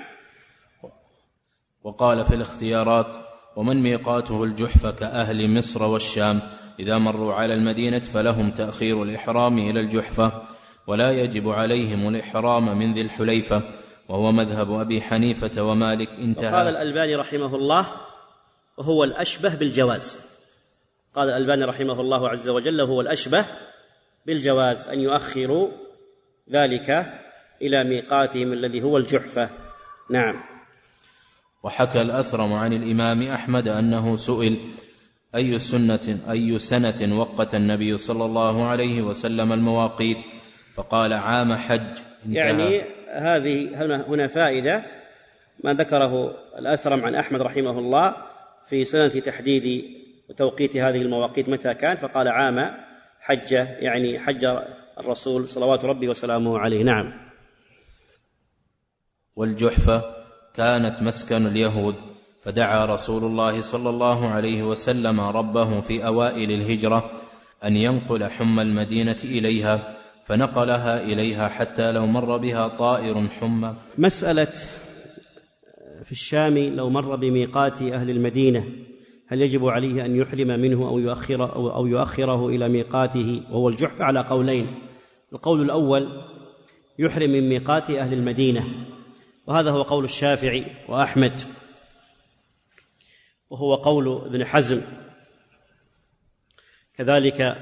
وقال في الاختيارات: ومن ميقاته الجحفة كأهل مصر والشام إذا مروا على المدينة فلهم تأخير الإحرام إلى الجحفة، ولا يجب عليهم الإحرام من ذي الحليفة، وهو مذهب أبي حنيفة ومالك. انتهى. وقال الألباني رحمه الله: وهو الأشبه بالجواز. قال الألباني رحمه الله عز وجل: هو الأشبه بالجواز أن يؤخروا ذلك إلى ميقاتهم الذي هو الجحفة. نعم. وحكى الأثرم عن الإمام أحمد أنه سئل: أي سنة أي سنة وقت النبي صلى الله عليه وسلم المواقيت؟ فقال: عام حج. يعني هذه هنا فائدة ما ذكره الأثرم عن أحمد رحمه الله في سنة تحديد وتوقيت هذه المواقيت متى كان، فقال عام حج، يعني حج الرسول صلوات ربي وسلامه عليه. نعم. والجحفة كانت مسكن اليهود، فدعا رسول الله صلى الله عليه وسلم ربه في أوائل الهجرة أن ينقل حم المدينة إليها، فنقلها إليها حتى لو مر بها طائر حمى. مسألة في الشام لو مر بميقات أهل المدينة هل يجب عليه أن يحرم منه أو يؤخر أو, أو يؤخره إلى ميقاته وهو الجحفة؟ على قولين. القول الأول: يحرم من ميقات أهل المدينة، وهذا هو قول الشافعي وأحمد، وهو قول ابن حزم، كذلك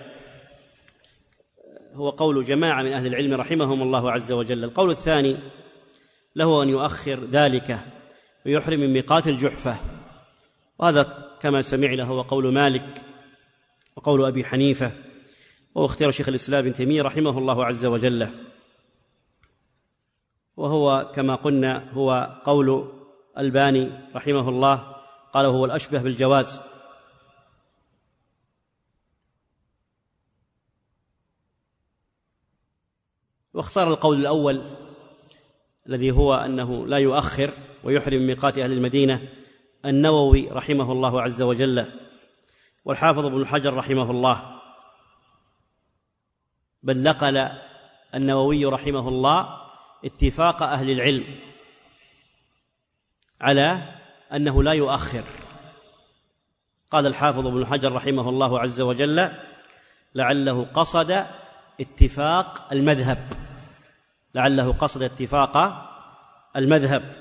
هو قول جماعة من أهل العلم رحمهم الله عز وجل. القول الثاني له أن يؤخر ذلك ويحرم من ميقات الجحفة، وهذا كما سمعنا هو قول مالك وقول أبي حنيفة، واختار شيخ الإسلام ابن تيمية رحمه الله عز وجل. وهو كما قلنا هو قول الباني رحمه الله، قال هو الأشبه بالجواز. واختار القول الأول الذي هو أنه لا يؤخر ويحرم ميقات أهل المدينة النووي رحمه الله عز وجل والحافظ ابن حجر رحمه الله، بل نقل النووي رحمه الله اتفاق أهل العلم على أنه لا يؤخر. قال الحافظ ابن حجر رحمه الله عز وجل لعله قصد اتفاق المذهب لعله قصد اتفاق المذهب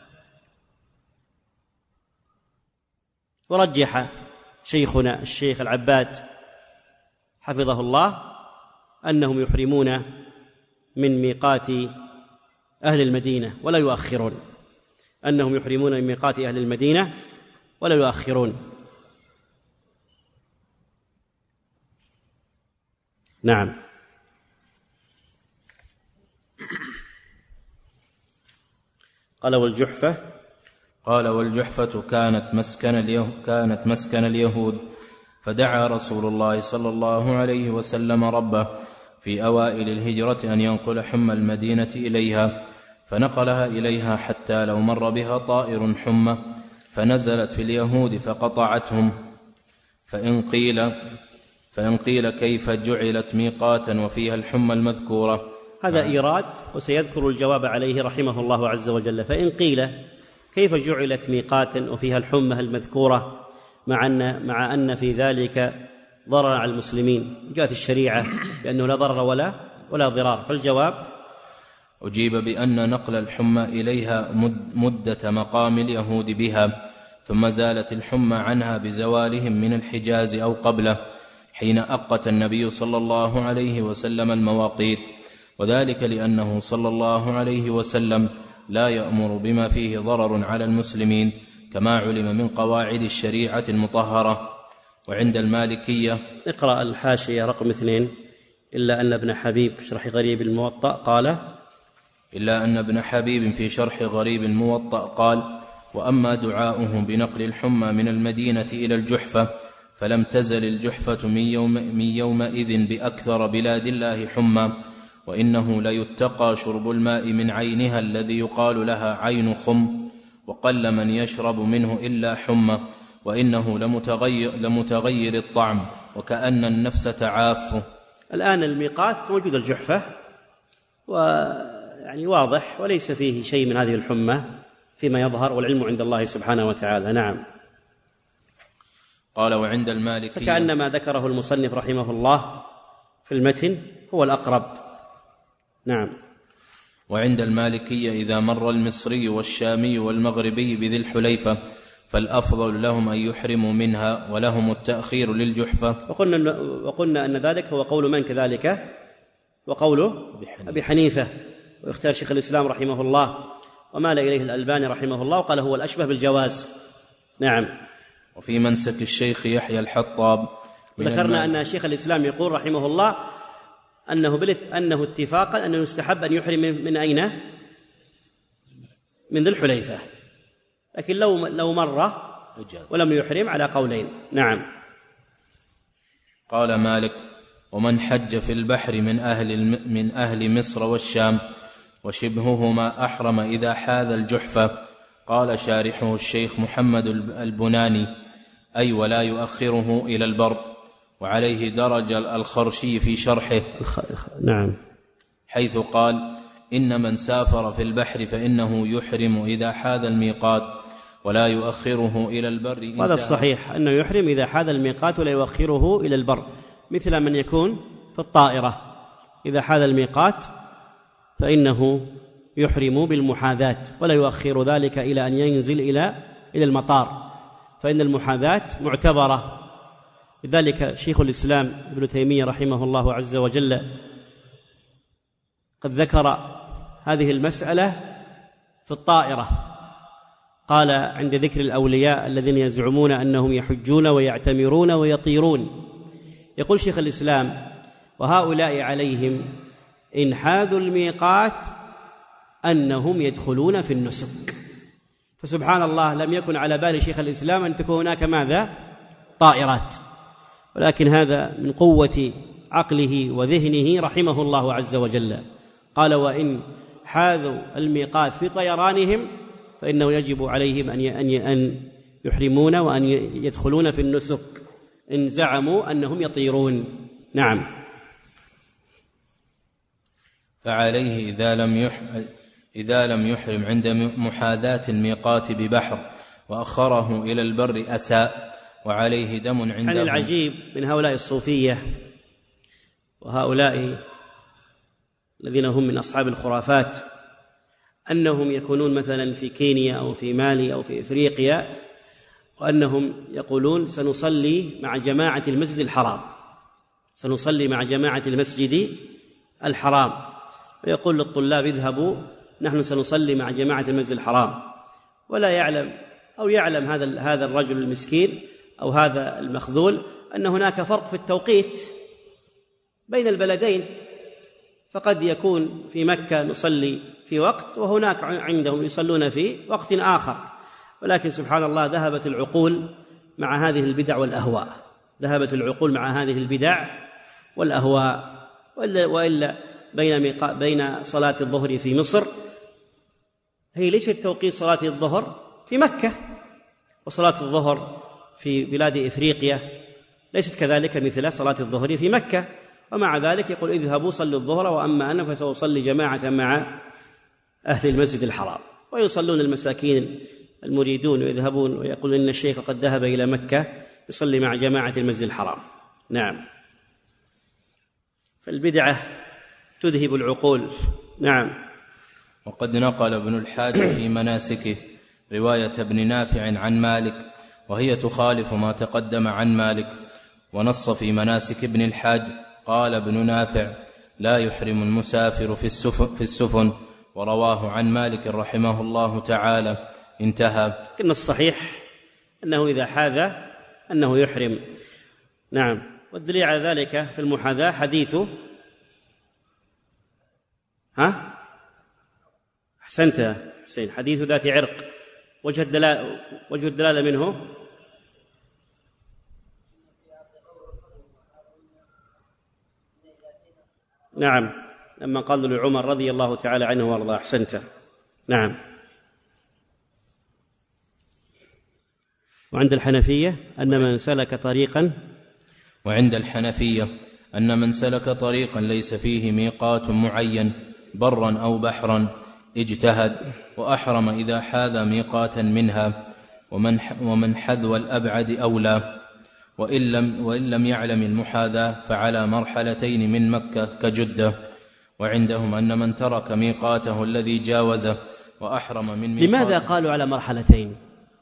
ورجح شيخنا الشيخ العباد حفظه الله أنهم يحرمون من ميقات أهل المدينة ولا يؤخرون أنهم يحرمون من ميقات أهل المدينة ولا يؤخرون. نعم. قال والجحفة قال والجحفة كانت مسكن اليهود كانت مسكن اليهود فدعا رسول الله صلى الله عليه وسلم ربه في أوائل الهجرة أن ينقل حمى المدينة إليها، فنقلها إليها حتى لو مر بها طائر حمى فنزلت في اليهود فقطعتهم. فإن قيل فإن قيل كيف جعلت ميقاتا وفيها الحمى المذكورة؟ هذا إيراد وسيذكر الجواب عليه رحمه الله عز وجل. فإن قيل كيف جعلت ميقاتا وفيها الحمى المذكورة مع أن, مع أن في ذلك ضرر على المسلمين، جاءت الشريعة بأنه لا ضرر ولا, ولا ضرار. فالجواب أجيب بأن نقل الحمى إليها مدة مقام اليهود بها، ثم زالت الحمى عنها بزوالهم من الحجاز أو قبله حين أقت النبي صلى الله عليه وسلم المواقيت، وذلك لأنه صلى الله عليه وسلم لا يأمر بما فيه ضرر على المسلمين كما علم من قواعد الشريعة المطهرة. وعند المالكية اقرأ الحاشية رقم اثنين. إلا أن ابن حبيب في شرح غريب الموطأ قال إلا أن ابن حبيب في شرح غريب الموطأ قال وأما دعاؤه بنقل الحمى من المدينة إلى الجحفة فلم تزل الجحفة من, يوم من يومئذ بأكثر بلاد الله حمى، وإنه ليتقى شرب الماء من عينها الذي يقال لها عين خم، وقل من يشرب منه إلا حمى، وإنه لمتغير, لمتغير الطعم وكأن النفس تعافه. الآن الميقات موجود الجحفة ويعني واضح وليس فيه شيء من هذه الحمى فيما يظهر، والعلم عند الله سبحانه وتعالى. نعم. قال وعند المالكية فكأن ما ذكره المصنف رحمه الله في المتن هو الأقرب. نعم. وعند المالكية إذا مر المصري والشامي والمغربي بذي الحليفة فالأفضل لهم أن يحرموا منها ولهم التأخير للجحفة. وقلنا, وقلنا أن ذلك هو قول من كذلك؟ وقوله أبي حنيفة، ويختار شيخ الإسلام رحمه الله ومال إليه الألباني رحمه الله وقال هو الأشبه بالجواز. نعم. وفي منسك الشيخ يحيى الحطاب ذكرنا أن شيخ الإسلام يقول رحمه الله أنه بلت أنه اتفاقا أنه يستحب أن يحرم من أين؟ من ذي الحليفة، لكن لو لو مر ولم يحرم على قولين. نعم. قال مالك ومن حج في البحر من أهل من أهل مصر والشام وشبههما أحرم إذا حاذ الجحفة. قال شارحه الشيخ محمد البناني أي ولا يؤخره إلى البر، وعليه درج الخرشي في شرحه. نعم. حيث قال إن من سافر في البحر فإنه يحرم إذا حاذ الميقات ولا يؤخره إلى البر. هذا الصحيح أنه يحرم إذا حاذ الميقات ولا يؤخره إلى البر، مثل من يكون في الطائرة إذا حاذ الميقات فإنه يحرم بالمحاذاة ولا يؤخر ذلك إلى أن ينزل إلى إلى المطار، فإن المحاذاة معتبرة. لذلك شيخ الإسلام ابن تيمية رحمه الله عز وجل قد ذكر هذه المسألة في الطائرة، قال عند ذكر الأولياء الذين يزعمون أنهم يحجون ويعتمرون ويطيرون، يقول شيخ الإسلام وهؤلاء عليهم إن حاذوا الميقات أنهم يدخلون في النسك. فسبحان الله لم يكن على بال شيخ الإسلام أن تكون هناك ماذا؟ طائرات، ولكن هذا من قوة عقله وذهنه رحمه الله عز وجل. قال: وإن حاذوا الميقات في طيرانهم فإنه يجب عليهم أن يحرمون وأن يدخلون في النسك إن زعموا أنهم يطيرون. نعم. فعليه إذا لم يحرم إذا لم يحرم عند محاذاة الميقات ببحر وأخره إلى البر أساء، وعليه دم عندهم. عن العجيب من هؤلاء الصوفية وهؤلاء الذين هم من أصحاب الخرافات أنهم يكونون مثلا في كينيا أو في مالي أو في إفريقيا، وأنهم يقولون سنصلي مع جماعة المسجد الحرام، سنصلي مع جماعة المسجد الحرام، ويقول للطلاب: اذهبوا نحن سنصلي مع جماعة المسجد الحرام. ولا يعلم أو يعلم هذا هذا الرجل المسكين أو هذا المخذول أن هناك فرق في التوقيت بين البلدين، فقد يكون في مكة نصلي في وقت وهناك عندهم يصلون في وقت آخر. ولكن سبحان الله ذهبت العقول مع هذه البدع والأهواء، ذهبت العقول مع هذه البدع والأهواء. وإلا بين بين صلاة الظهر في مصر هي ليست توقيت صلاة الظهر في مكة، وصلاة الظهر في بلاد إفريقيا ليست كذلك مثل صلاة الظهر في مكة. ومع ذلك يقول: اذهبوا صلوا الظهر وأما أنا فسأصلي جماعة مع أهل المسجد الحرام. ويصلون المساكين المريدون ويذهبون ويقول إن الشيخ قد ذهب إلى مكة يصلي مع جماعة المسجد الحرام. نعم. فالبدعة تذهب العقول. نعم. وقد نقل ابن الحاج في مناسكه رواية ابن نافع عن مالك، وهي تخالف ما تقدم عن مالك، ونص في مناسك ابن الحاج قال ابن نافع: لا يحرم المسافر في السفن, في السفن ورواه عن مالك رحمه الله تعالى. انتهى. لكن الصحيح أنه إذا حاذ أنه يحرم. نعم. والدليل على ذلك في المحاذاة حديثه ها أحسنت حسين حديث ذات عرق، وجه الدلالة وجه الدلالة منه نعم لما قال لعمر رضي الله تعالى عنه وارضاه. أحسنت. نعم. وعند الحنفية أن من سلك طريقا وعند الحنفية أن من سلك طريقا ليس فيه ميقات معين برا أو بحرا اجتهد وأحرم إذا حاذ ميقاتا منها، ومن ومن حذو الأبعد أولى، وإن لم, وإن لم يعلم المحاذاة فعلى مرحلتين من مكة كجدة. وعندهم أن من ترك ميقاته الذي جاوزه وأحرم من ميقاته. لماذا قالوا على مرحلتين؟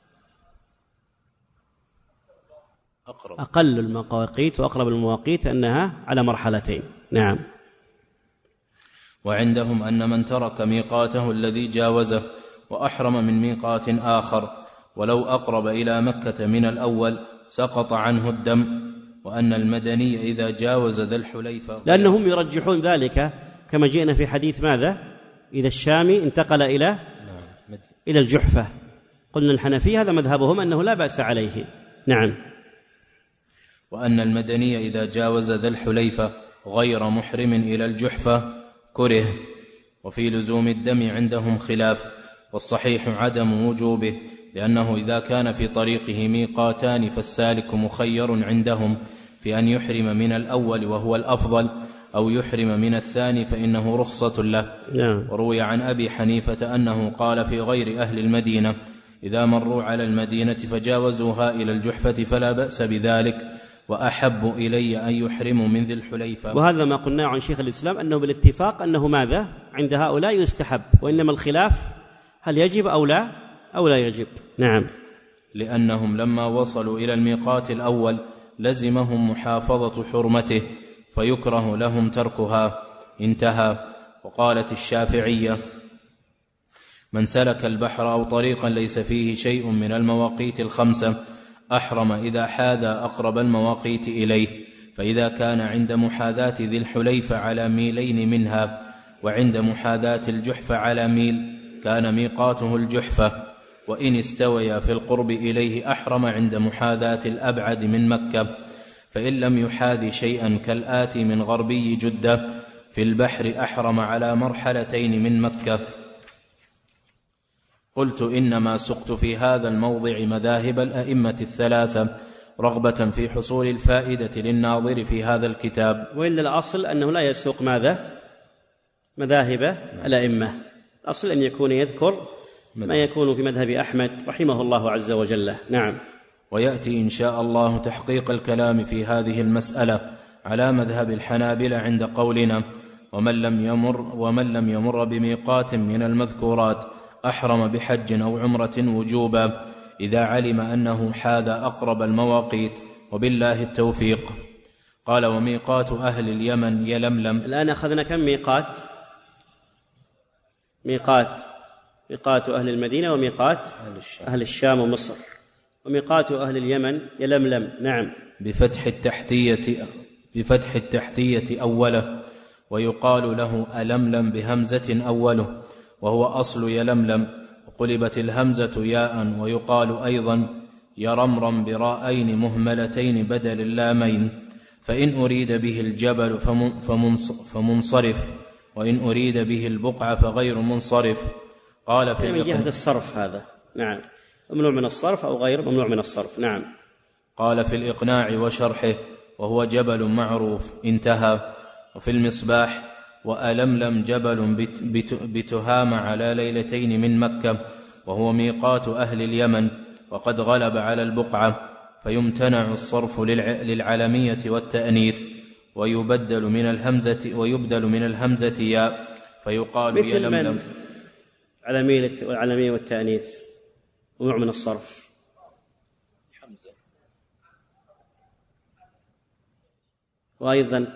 أقرب. أقل المواقيت وأقرب المواقيت أنها على مرحلتين. نعم. وعندهم أن من ترك ميقاته الذي جاوزه وأحرم من ميقات آخر ولو أقرب إلى مكة من الأول سقط عنه الدم، وأن المدني إذا جاوز ذا الحليفة، لأنهم يرجحون ذلك كما جئنا في حديث ماذا؟ إذا الشامي انتقل إلى إلى الجحفة. قلنا الحنفية هذا مذهبهم أنه لا بأس عليه. نعم. وأن المدني إذا جاوز ذا الحليفة غير محرم إلى الجحفة كره. وفي لزوم الدم عندهم خلاف، والصحيح عدم وجوبه، لأنه إذا كان في طريقه ميقاتان فالسالك مخير عندهم في أن يحرم من الأول وهو الأفضل، أو يحرم من الثاني فإنه رخصة له. نعم. وروي عن أبي حنيفة أنه قال في غير أهل المدينة: إذا مروا على المدينة فجاوزوها إلى الجحفة فلا بأس بذلك، وأحب إلي أن يحرموا من ذي الحليفة. وهذا ما قلناه عن شيخ الإسلام أنه بالاتفاق أنه ماذا؟ عند هؤلاء يستحب، وإنما الخلاف هل يجب أو لا أو لا يجب. نعم. لأنهم لما وصلوا إلى الميقات الأول لزمهم محافظة حرمته فيكره لهم تركها. انتهى. وقالت الشافعية: من سلك البحر أو طريقا ليس فيه شيء من المواقيت الخمسة أحرم إذا حاذى أقرب المواقيت إليه، فإذا كان عند محاذاة ذي الحليفة على ميلين منها وعند محاذاة الجحفة على ميل كان ميقاته الجحفة، وإن استويا في القرب إليه أحرم عند محاذاة الأبعد من مكة، فإن لم يحاذي شيئا كالآتي من غربي جدة في البحر أحرم على مرحلتين من مكة. قلت إنما سقت في هذا الموضع مذاهب الأئمة الثلاثة رغبة في حصول الفائدة للناظر في هذا الكتاب. وإلا الأصل أنه لا يسوق ماذا؟ مذاهب الأئمة، الأصل أن يكون يذكر ما يكون في مذهب أحمد رحمه الله عز وجل. نعم. ويأتي إن شاء الله تحقيق الكلام في هذه المسألة على مذهب الحنابلة عند قولنا ومن لم يمر, ومن لم يمر بميقات من المذكورات أحرم بحج أو عمرة وجوبا إذا علم أنه حاذ أقرب المواقيت، وبالله التوفيق. قال وميقات أهل اليمن يلملم. الآن أخذنا كم ميقات؟ ميقات ميقات أهل المدينة وميقات أهل الشام, أهل الشام ومصر، وميقات أهل اليمن يلملم. نعم. بفتح التحتية بفتح التحتية أوله، ويقال له ألملم بهمزة أوله، وهو أصل يلملم، وقلبت الهمزة ياء، ويقال أيضا يرمرم براءين مهملتين بدل اللامين، فإن أريد به الجبل فمنصرف، وإن أريد به البقعة فغير منصرف. قال في من جهة الصرف هذا. نعم. ممنوع من الصرف أو غير ممنوع من الصرف. نعم. قال في الإقناع وشرحه وهو جبل معروف، انتهى. وفي المصباح وألملم جبل بتهام على ليلتين من مكة، وهو ميقات أهل اليمن، وقد غلب على البقعة، فيمتنع الصرف للعلمية والتأنيث، ويبدل من الهمزة ويبدل من الهمزة ياء، فيقال يلملم. العلمية والتأنيث ممنوع من الصرف. حمزة. وأيضا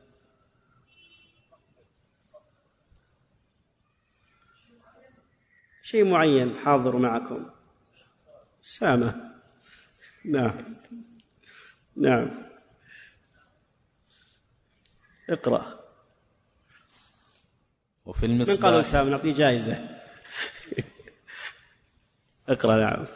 شيء معين حاضر معكم سامة. نعم. نعم. اقرأ. وفي المصباح. من قالوا سامة نعطيه جائزة. اقرأ. نعم.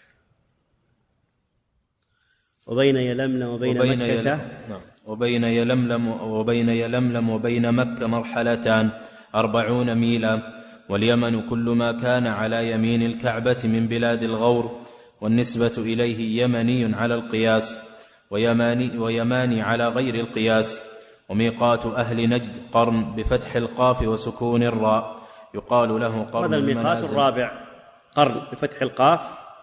وبين يلملم وبين, وبين مكة يلم... نعم. وبين يلملم وبين يلملم وبين مكة مرحلتان أربعون ميلا، واليمن كل ما كان على يمين الكعبة من بلاد الغور، والنسبة إليه يمني على القياس، ويماني, ويماني على غير القياس. وميقات أهل نجد قرن بفتح القاف وسكون الراء، يقال له قرن. هذا الميقات الرابع، قرن بفتح القاف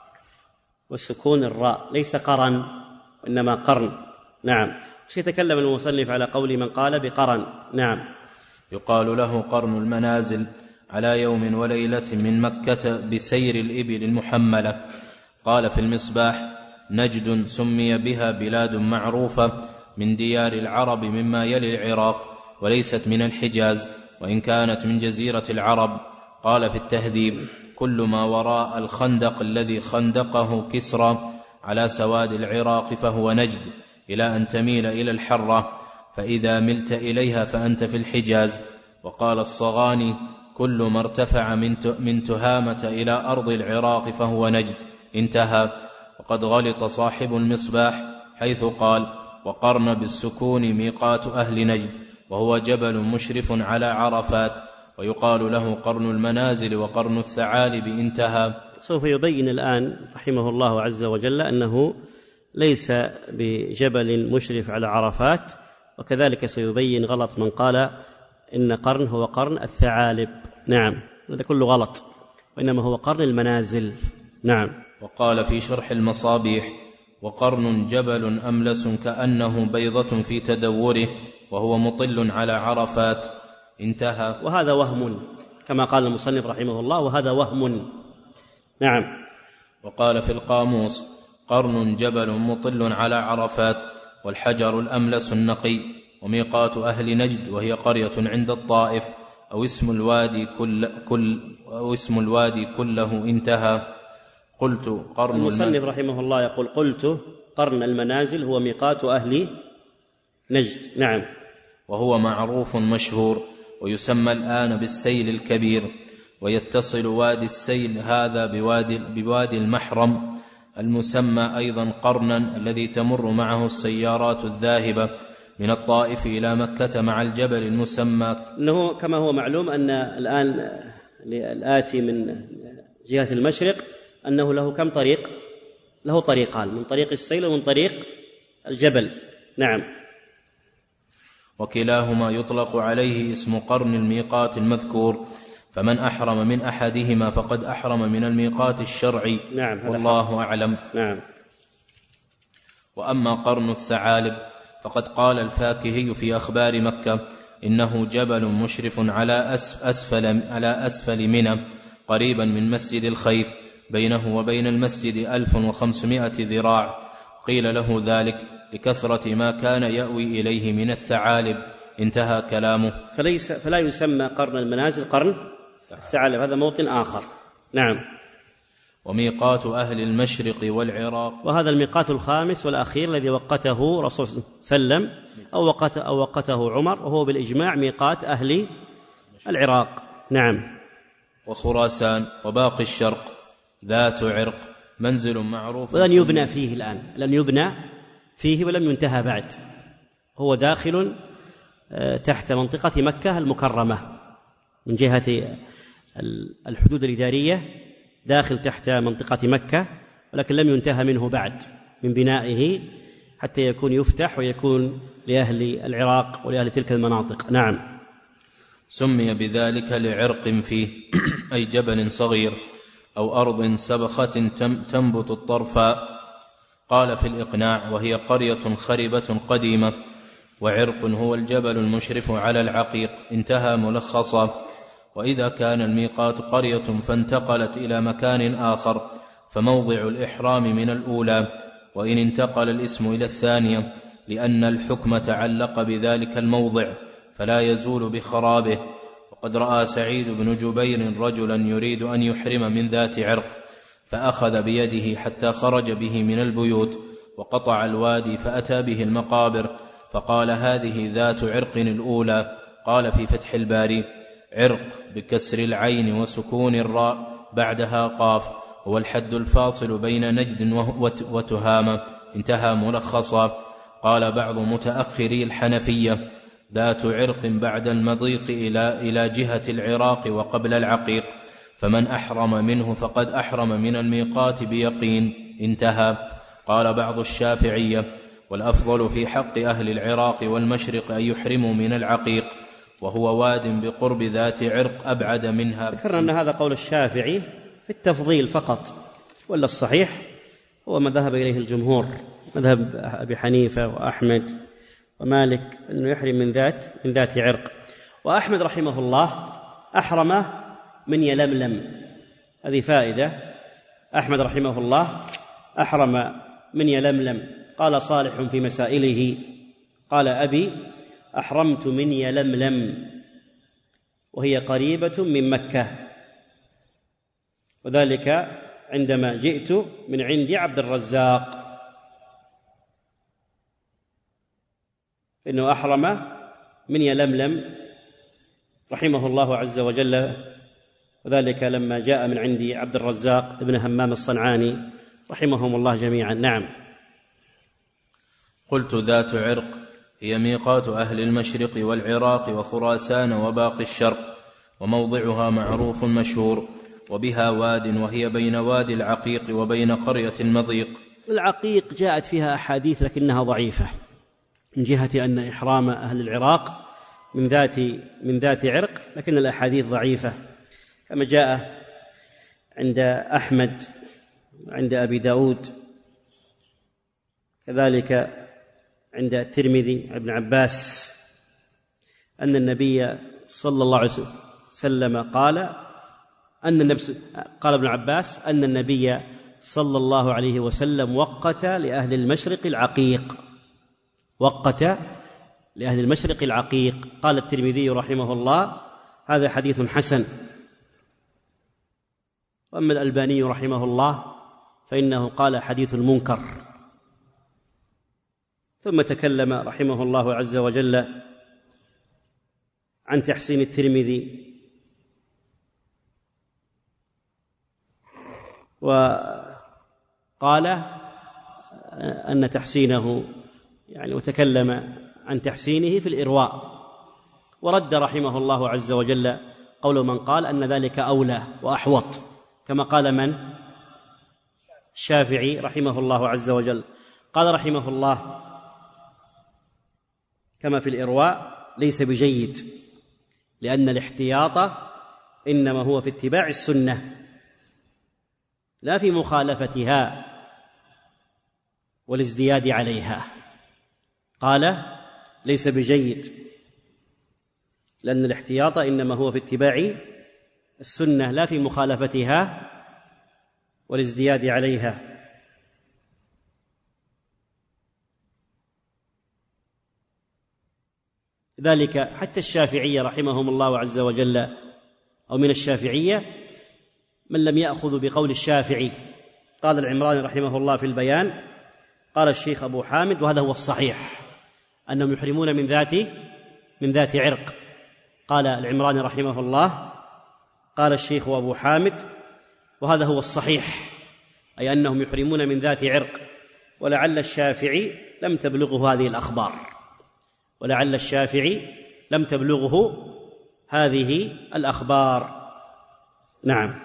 وسكون الراء، ليس قرن إنما قرن. نعم. سيتكلم المصنف على قول من قال بقرن. نعم. يقال له قرن المنازل على يوم وليلة من مكة بسير الإبل المحملة. قال في المصباح نجد سمي بها بلاد معروفة من ديار العرب مما يلي العراق، وليست من الحجاز، وإن كانت من جزيرة العرب. قال في التهذيب كل ما وراء الخندق الذي خندقه كسرى على سواد العراق فهو نجد، إلى أن تميل إلى الحرة، فإذا ملت إليها فأنت في الحجاز. وقال الصغاني كل ما ارتفع من تهامة إلى أرض العراق فهو نجد، انتهى. وقد غلط صاحب المصباح حيث قال وقرن بالسكون ميقات أهل نجد، وهو جبل مشرف على عرفات، ويقال له قرن المنازل وقرن الثعالب، انتهى. سوف يبين الآن رحمه الله عز وجل أنه ليس بجبل مشرف على عرفات، وكذلك سيبين غلط من قال إن قرن هو قرن الثعالب. نعم. هذا كله غلط، وإنما هو قرن المنازل. نعم. وقال في شرح المصابيح وقرن جبل أملس كأنه بيضة في تدوره، وهو مطل على عرفات، انتهى. وهذا وهم كما قال المصنف رحمه الله، وهذا وهم. نعم. وقال في القاموس قرن جبل مطل على عرفات، والحجر الأملس النقي، وميقات أهل نجد وهي قرية عند الطائف، أو اسم الوادي كل كل أو اسم الوادي كله، انتهى. قلت قرن المصنف رحمه الله يقول قلت قرن المنازل هو ميقات أهل نجد. نعم. وهو معروف مشهور، ويسمى الآن بالسيل الكبير، ويتصل وادي السيل هذا بوادي, بوادي المحرم المسمى أيضا قرنا، الذي تمر معه السيارات الذاهبة من الطائف إلى مكة مع الجبل المسمى. إنه كما هو معلوم أن الآن الآتي من جهة المشرق أنه له كم طريق؟ له طريقان، من طريق السيل ومن طريق الجبل. نعم. وكلاهما يطلق عليه اسم قرن الميقات المذكور، فمن أحرم من أحدهما فقد أحرم من الميقات الشرعي. نعم. والله أعلم. نعم. وأما قرن الثعالب فقد قال الفاكهي في أخبار مكة إنه جبل مشرف على أسفل, على أسفل منى قريبا من مسجد الخيف، بينه وبين المسجد ألف وخمسمائة ذراع. قيل له ذلك لكثرة ما كان يأوي إليه من الثعالب. انتهى كلامه. فليس فلا يسمى قرن المنازل قرن الثعالب، هذا موطن آخر. نعم. وميقات أهل المشرق والعراق، وهذا الميقات الخامس والأخير الذي وقته رسول صلى الله عليه وسلم أو وقته, أو وقته عمر، وهو بالإجماع ميقات أهل العراق. نعم. وخراسان وباقي الشرق ذات عرق منزل معروف، ولن يبنى فيه الآن، لن يبنى فيه ولم ينتهى بعد، هو داخل تحت منطقة مكة المكرمة من جهة الحدود الإدارية، داخل تحت منطقة مكة، ولكن لم ينتهى منه بعد من بنائه حتى يكون يفتح ويكون لأهل العراق ولأهل تلك المناطق. نعم. سمي بذلك لعرق فيه أي جبل صغير أو أرض سبخة تنبت الطرفاء. قال في الإقناع: وهي قرية خربة قديمة، وعرق هو الجبل المشرف على العقيق. انتهى ملخصا. وإذا كان الميقات قرية فانتقلت إلى مكان آخر فموضع الإحرام من الأولى، وإن انتقل الاسم إلى الثانية لأن الحكم تعلق بذلك الموضع فلا يزول بخرابه. وقد رأى سعيد بن جبير رجلا يريد أن يحرم من ذات عرق، فأخذ بيده حتى خرج به من البيوت وقطع الوادي فأتى به المقابر، فقال: هذه ذات عرق الأولى. قال في فتح الباري: عرق بكسر العين وسكون الراء بعدها قاف، هو الحد الفاصل بين نجد وتهامة. انتهى ملخصا. قال بعض متأخري الحنفية: ذات عرق بعد المضيق إلى, إلى جهة العراق وقبل العقيق، فمن أحرم منه فقد أحرم من الميقات بيقين. انتهى. قال بعض الشافعية: والأفضل في حق أهل العراق والمشرق أن يحرموا من العقيق، وهو واد بقرب ذات عرق أبعد منها. ذكرنا أن هذا قول الشافعي في التفضيل فقط، ولا الصحيح هو ما ذهب إليه الجمهور، مذهب أبي حنيفة وأحمد ومالك، أنه يحرم من ذات من ذات عرق. وأحمد رحمه الله أحرم من يلملم. هذه فائدة. أحمد رحمه الله أحرم من يلملم. قال صالح في مسائله: قال أبي: أحرمت من يلملم، وهي قريبة من مكة، وذلك عندما جئت من عند عبد الرزاق، إنه أحرم من يلملم رحمه الله عز وجل، وذلك لما جاء من عند عبد الرزاق ابن همام الصنعاني رحمهم الله جميعا. نعم. قلت: ذات عرق هي ميقات أهل المشرق والعراق وخراسان وباقي الشرق، وموضعها معروف مشهور، وبها واد، وهي بين وادي العقيق وبين قرية المضيق. العقيق جاءت فيها أحاديث لكنها ضعيفة من جهة أن إحرام أهل العراق من ذات من ذات عرق، لكن الأحاديث ضعيفة، كما جاء عند أحمد وعند أبي داود، كذلك عند الترمذي ابن عباس أن النبي صلى الله عليه وسلم قال أن النبي قال ابن عباس أن النبي صلى الله عليه وسلم وقت لأهل المشرق العقيق، وقت لأهل المشرق العقيق. قال الترمذي رحمه الله: هذا حديث حسن. وأما الألباني رحمه الله فإنه قال حديث منكر. ثم تكلم رحمه الله عز وجل عن تحسين الترمذي، وقال أن تحسينه يعني وتكلم عن تحسينه في الإرواء، ورد رحمه الله عز وجل قول من قال أن ذلك أولى وأحوط، كما قال من؟ الشافعي رحمه الله عز وجل. قال رحمه الله كما في الإرواء ليس بجيد، لأن الاحتياط إنما هو في اتباع السنة لا في مخالفتها والازدياد عليها. قال ليس بجيد لأن الاحتياط إنما هو في اتباع السنة لا في مخالفتها والازدياد عليها. ذلك حتى الشافعية رحمهم الله عز وجل، أو من الشافعية من لم يأخذ بقول الشافعي. قال العمراني رحمه الله في البيان، قال الشيخ أبو حامد وهذا هو الصحيح أنهم يحرمون من ذات من ذات عرق. قال العمراني رحمه الله، قال الشيخ أبو حامد وهذا هو الصحيح، أي أنهم يحرمون من ذات عرق، ولعل الشافعي لم تبلغه هذه الأخبار ولعل الشافعي لم تبلغه هذه الأخبار. نعم.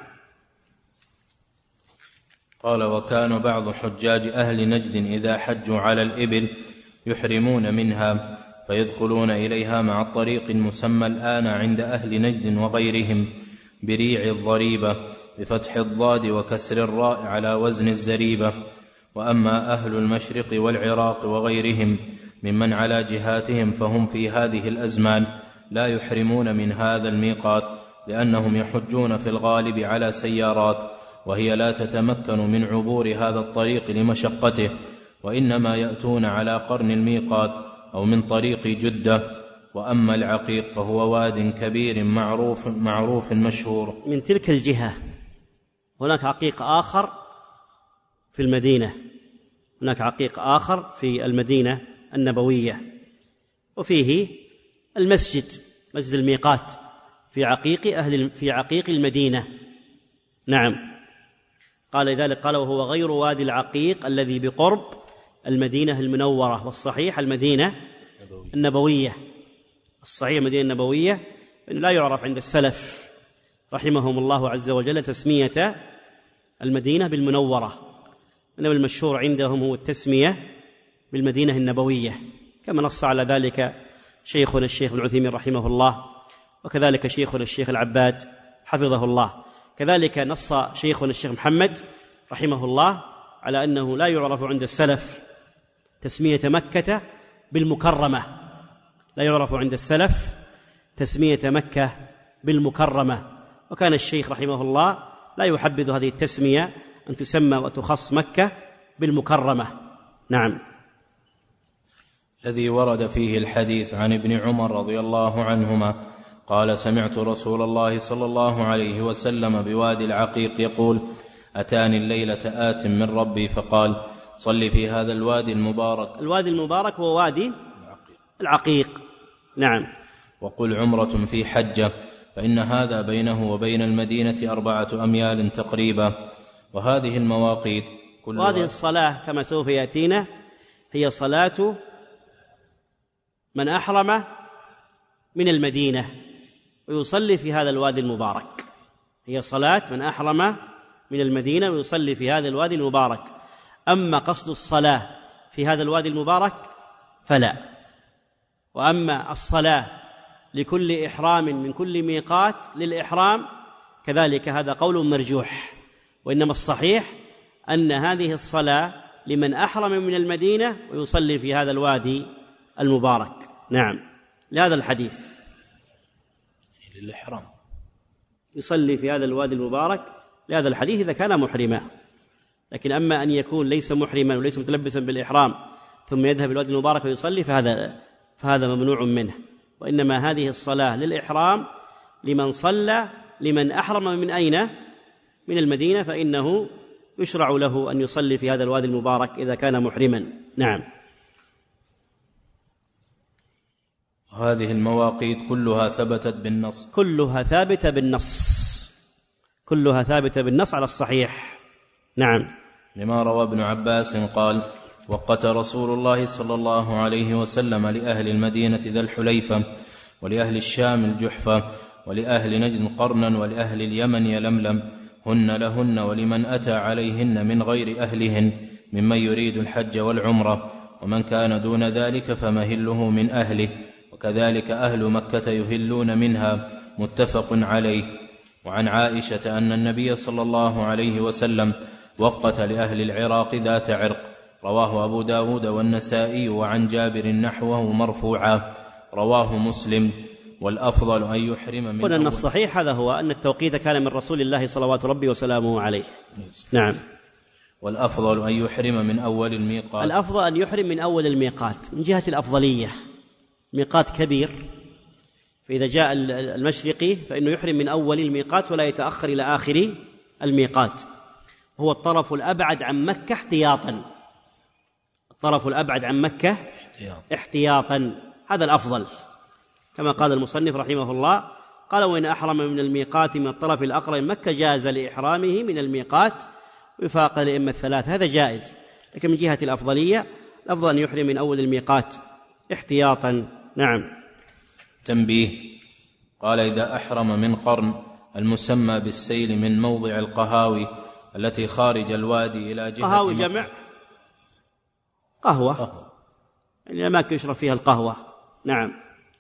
قال: وكان بعض حجاج أهل نجد إذا حجوا على الإبل يحرمون منها فيدخلون إليها مع الطريق المسمى الآن عند أهل نجد وغيرهم بريع الضريبة بفتح الضاد وكسر الراء على وزن الزريبة. وأما أهل المشرق والعراق وغيرهم ممن على جهاتهم فهم في هذه الأزمان لا يحرمون من هذا الميقات، لأنهم يحجون في الغالب على سيارات، وهي لا تتمكن من عبور هذا الطريق لمشقته، وإنما يأتون على قرن الميقات أو من طريق جدة. وأما العقيق فهو واد كبير معروف معروف مشهور. من تلك الجهة هناك عقيق آخر في المدينة، هناك عقيق آخر في المدينة النبوية، وفيه المسجد مسجد الميقات في عقيق أهل في عقيق المدينة. نعم. قال لذلك قال: وهو غير وادي العقيق الذي بقرب المدينة المنورة. والصحيح المدينة النبوية، الصحيح المدينة النبوية، إنه لا يعرف عند السلف رحمهم الله عز وجل تسمية المدينة بالمنورة، إنما المشهور عندهم هو التسمية بالمدينة النبوية، كما نص على ذلك شيخنا الشيخ ابن عثيمين رحمه الله، وكذلك شيخنا الشيخ العباد حفظه الله. كذلك نص شيخنا الشيخ محمد رحمه الله على أنه لا يعرف عند السلف تسمية مكة بالمكرمة، لا يعرف عند السلف تسمية مكة بالمكرمة. وكان الشيخ رحمه الله لا يحبذ هذه التسمية أن تسمى وتخص مكة بالمكرمة. نعم. الذي ورد فيه الحديث عن ابن عمر رضي الله عنهما قال: سمعت رسول الله صلى الله عليه وسلم بوادي العقيق يقول: أتاني الليلة آت من ربي فقال: صل في هذا الوادي المبارك. الوادي المبارك هو وادي العقيق. نعم. وقل عمرة في حجة، فإن هذا بينه وبين المدينة أربعة أميال تقريبا. وهذه المواقيت كل وهذه الصلاة كما سوف يأتينا هي صلاة من أحرم من المدينة ويصلي في هذا الوادي المبارك، هي صلاة من أحرم من المدينة ويصلي في هذا الوادي المبارك. أما قصد الصلاة في هذا الوادي المبارك فلا. وأما الصلاة لكل إحرام من كل ميقات للإحرام كذلك هذا قول مرجوح، وإنما الصحيح أن هذه الصلاة لمن أحرم من المدينة ويصلي في هذا الوادي المبارك. نعم. لهذا الحديث للإحرام يصلي في هذا الوادي المبارك لهذا الحديث إذا كان محرما. لكن أما أن يكون ليس محرما وليس متلبسا بالإحرام ثم يذهب الوادي المبارك ويصلي فهذا فهذا ممنوع منه. وإنما هذه الصلاة للإحرام لمن صلى لمن أحرم من أين؟ من المدينة، فإنه يشرع له أن يصلي في هذا الوادي المبارك إذا كان محرما. نعم. هذه المواقيت كلها ثبتت بالنص؟ كلها ثابتة بالنص، كلها ثابتة بالنص على الصحيح. نعم. لما روى ابن عباس قال: وقت رسول الله صلى الله عليه وسلم لأهل المدينة ذا الحليفة، ولأهل الشام الجحفة، ولأهل نجد قرنا، ولأهل اليمن يلملم، هن لهن ولمن أتى عليهن من غير أهلهن ممن يريد الحج والعمرة، ومن كان دون ذلك فمهله من أهله، وكذلك أهل مكة يهلون منها، متفق عليه. وعن عائشة أن النبي صلى الله عليه وسلم وقت لأهل العراق ذات عرق، رواه أبو داود والنسائي. وعن جابر نحوه مرفوعا، رواه مسلم. والأفضل أن يحرم من قلنا أن الصحيح هذا هو أن التوقيت كان من رسول الله صلوات ربي وسلامه عليه. نعم. والأفضل أن يحرم من أول الميقات. الأفضل أن يحرم من أول الميقات من جهة الأفضلية، ميقات كبير، فإذا جاء المشرقي فإنه يحرم من أول الميقات ولا يتأخر إلى آخر الميقات. هو الطرف الأبعد عن مكة احتياطا، الطرف الأبعد عن مكة احتياطا، هذا الأفضل، كما قال المصنف رحمه الله، قال: وإن أحرم من الميقات من الطرف الأقرب من مكة جاز لإحرامه من الميقات وفاق لأئمة الثلاث، هذا جائز. لكن من جهة الأفضلية الأفضل أن يحرم من أول الميقات احتياطا. نعم. تنبيه: قال: إذا أحرم من قرن المسمى بالسيل من موضع القهاوي التي خارج الوادي إلى جهة قهاوي جمع قهوة، قهوة. الأماكن يشرب فيها القهوة. نعم.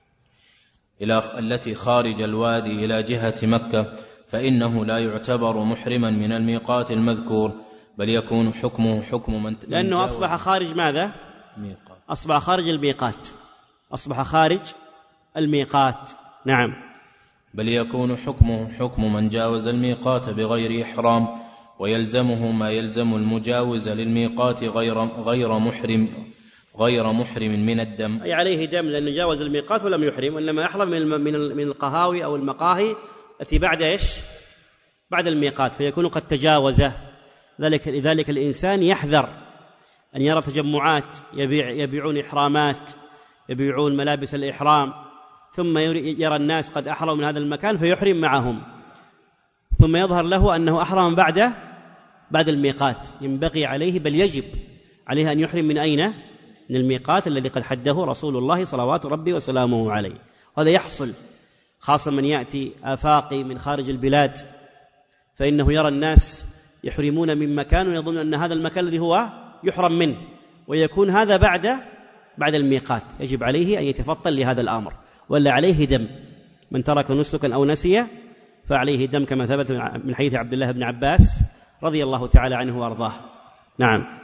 إلى التي خارج الوادي إلى جهة مكة، فإنه لا يعتبر محرما من الميقات المذكور، بل يكون حكمه حكم من لأنه أصبح خارج ماذا؟ ميقات. أصبح خارج الميقات، أصبح خارج الميقات. نعم. بل يكون حكمه حكم من جاوز الميقات بغير إحرام، ويلزمه ما يلزم المجاوز للميقات غير غير محرم غير محرم من الدم، أي عليه دم لأنه جاوز الميقات ولم يحرم، وإنما يحرم من من القهاوي أو المقاهي التي بعد إيش؟ بعد الميقات، فيكون قد تجاوزه. ذلك لذلك الإنسان يحذر أن يرى تجمعات يبيع يبيعون إحرامات، يبيعون ملابس الإحرام، ثم يرى الناس قد أحرموا من هذا المكان فيحرم معهم، ثم يظهر له أنه أحرم بعد بعد الميقات. ينبغي عليه بل يجب عليه أن يحرم من أين؟ من الميقات الذي قد حده رسول الله صلوات ربي وسلامه عليه. وهذا يحصل خاصة من يأتي آفاقي من خارج البلاد، فإنه يرى الناس يحرمون من مكان ويظن أن هذا المكان الذي هو يحرم منه، ويكون هذا بعد بعد الميقات. يجب عليه أن يتفطن لهذا الأمر، ولا عليه دم. من ترك نسكا أو نسي فعليه دم، كما ثبت من حديث عبد الله بن عباس رضي الله تعالى عنه وأرضاه. نعم.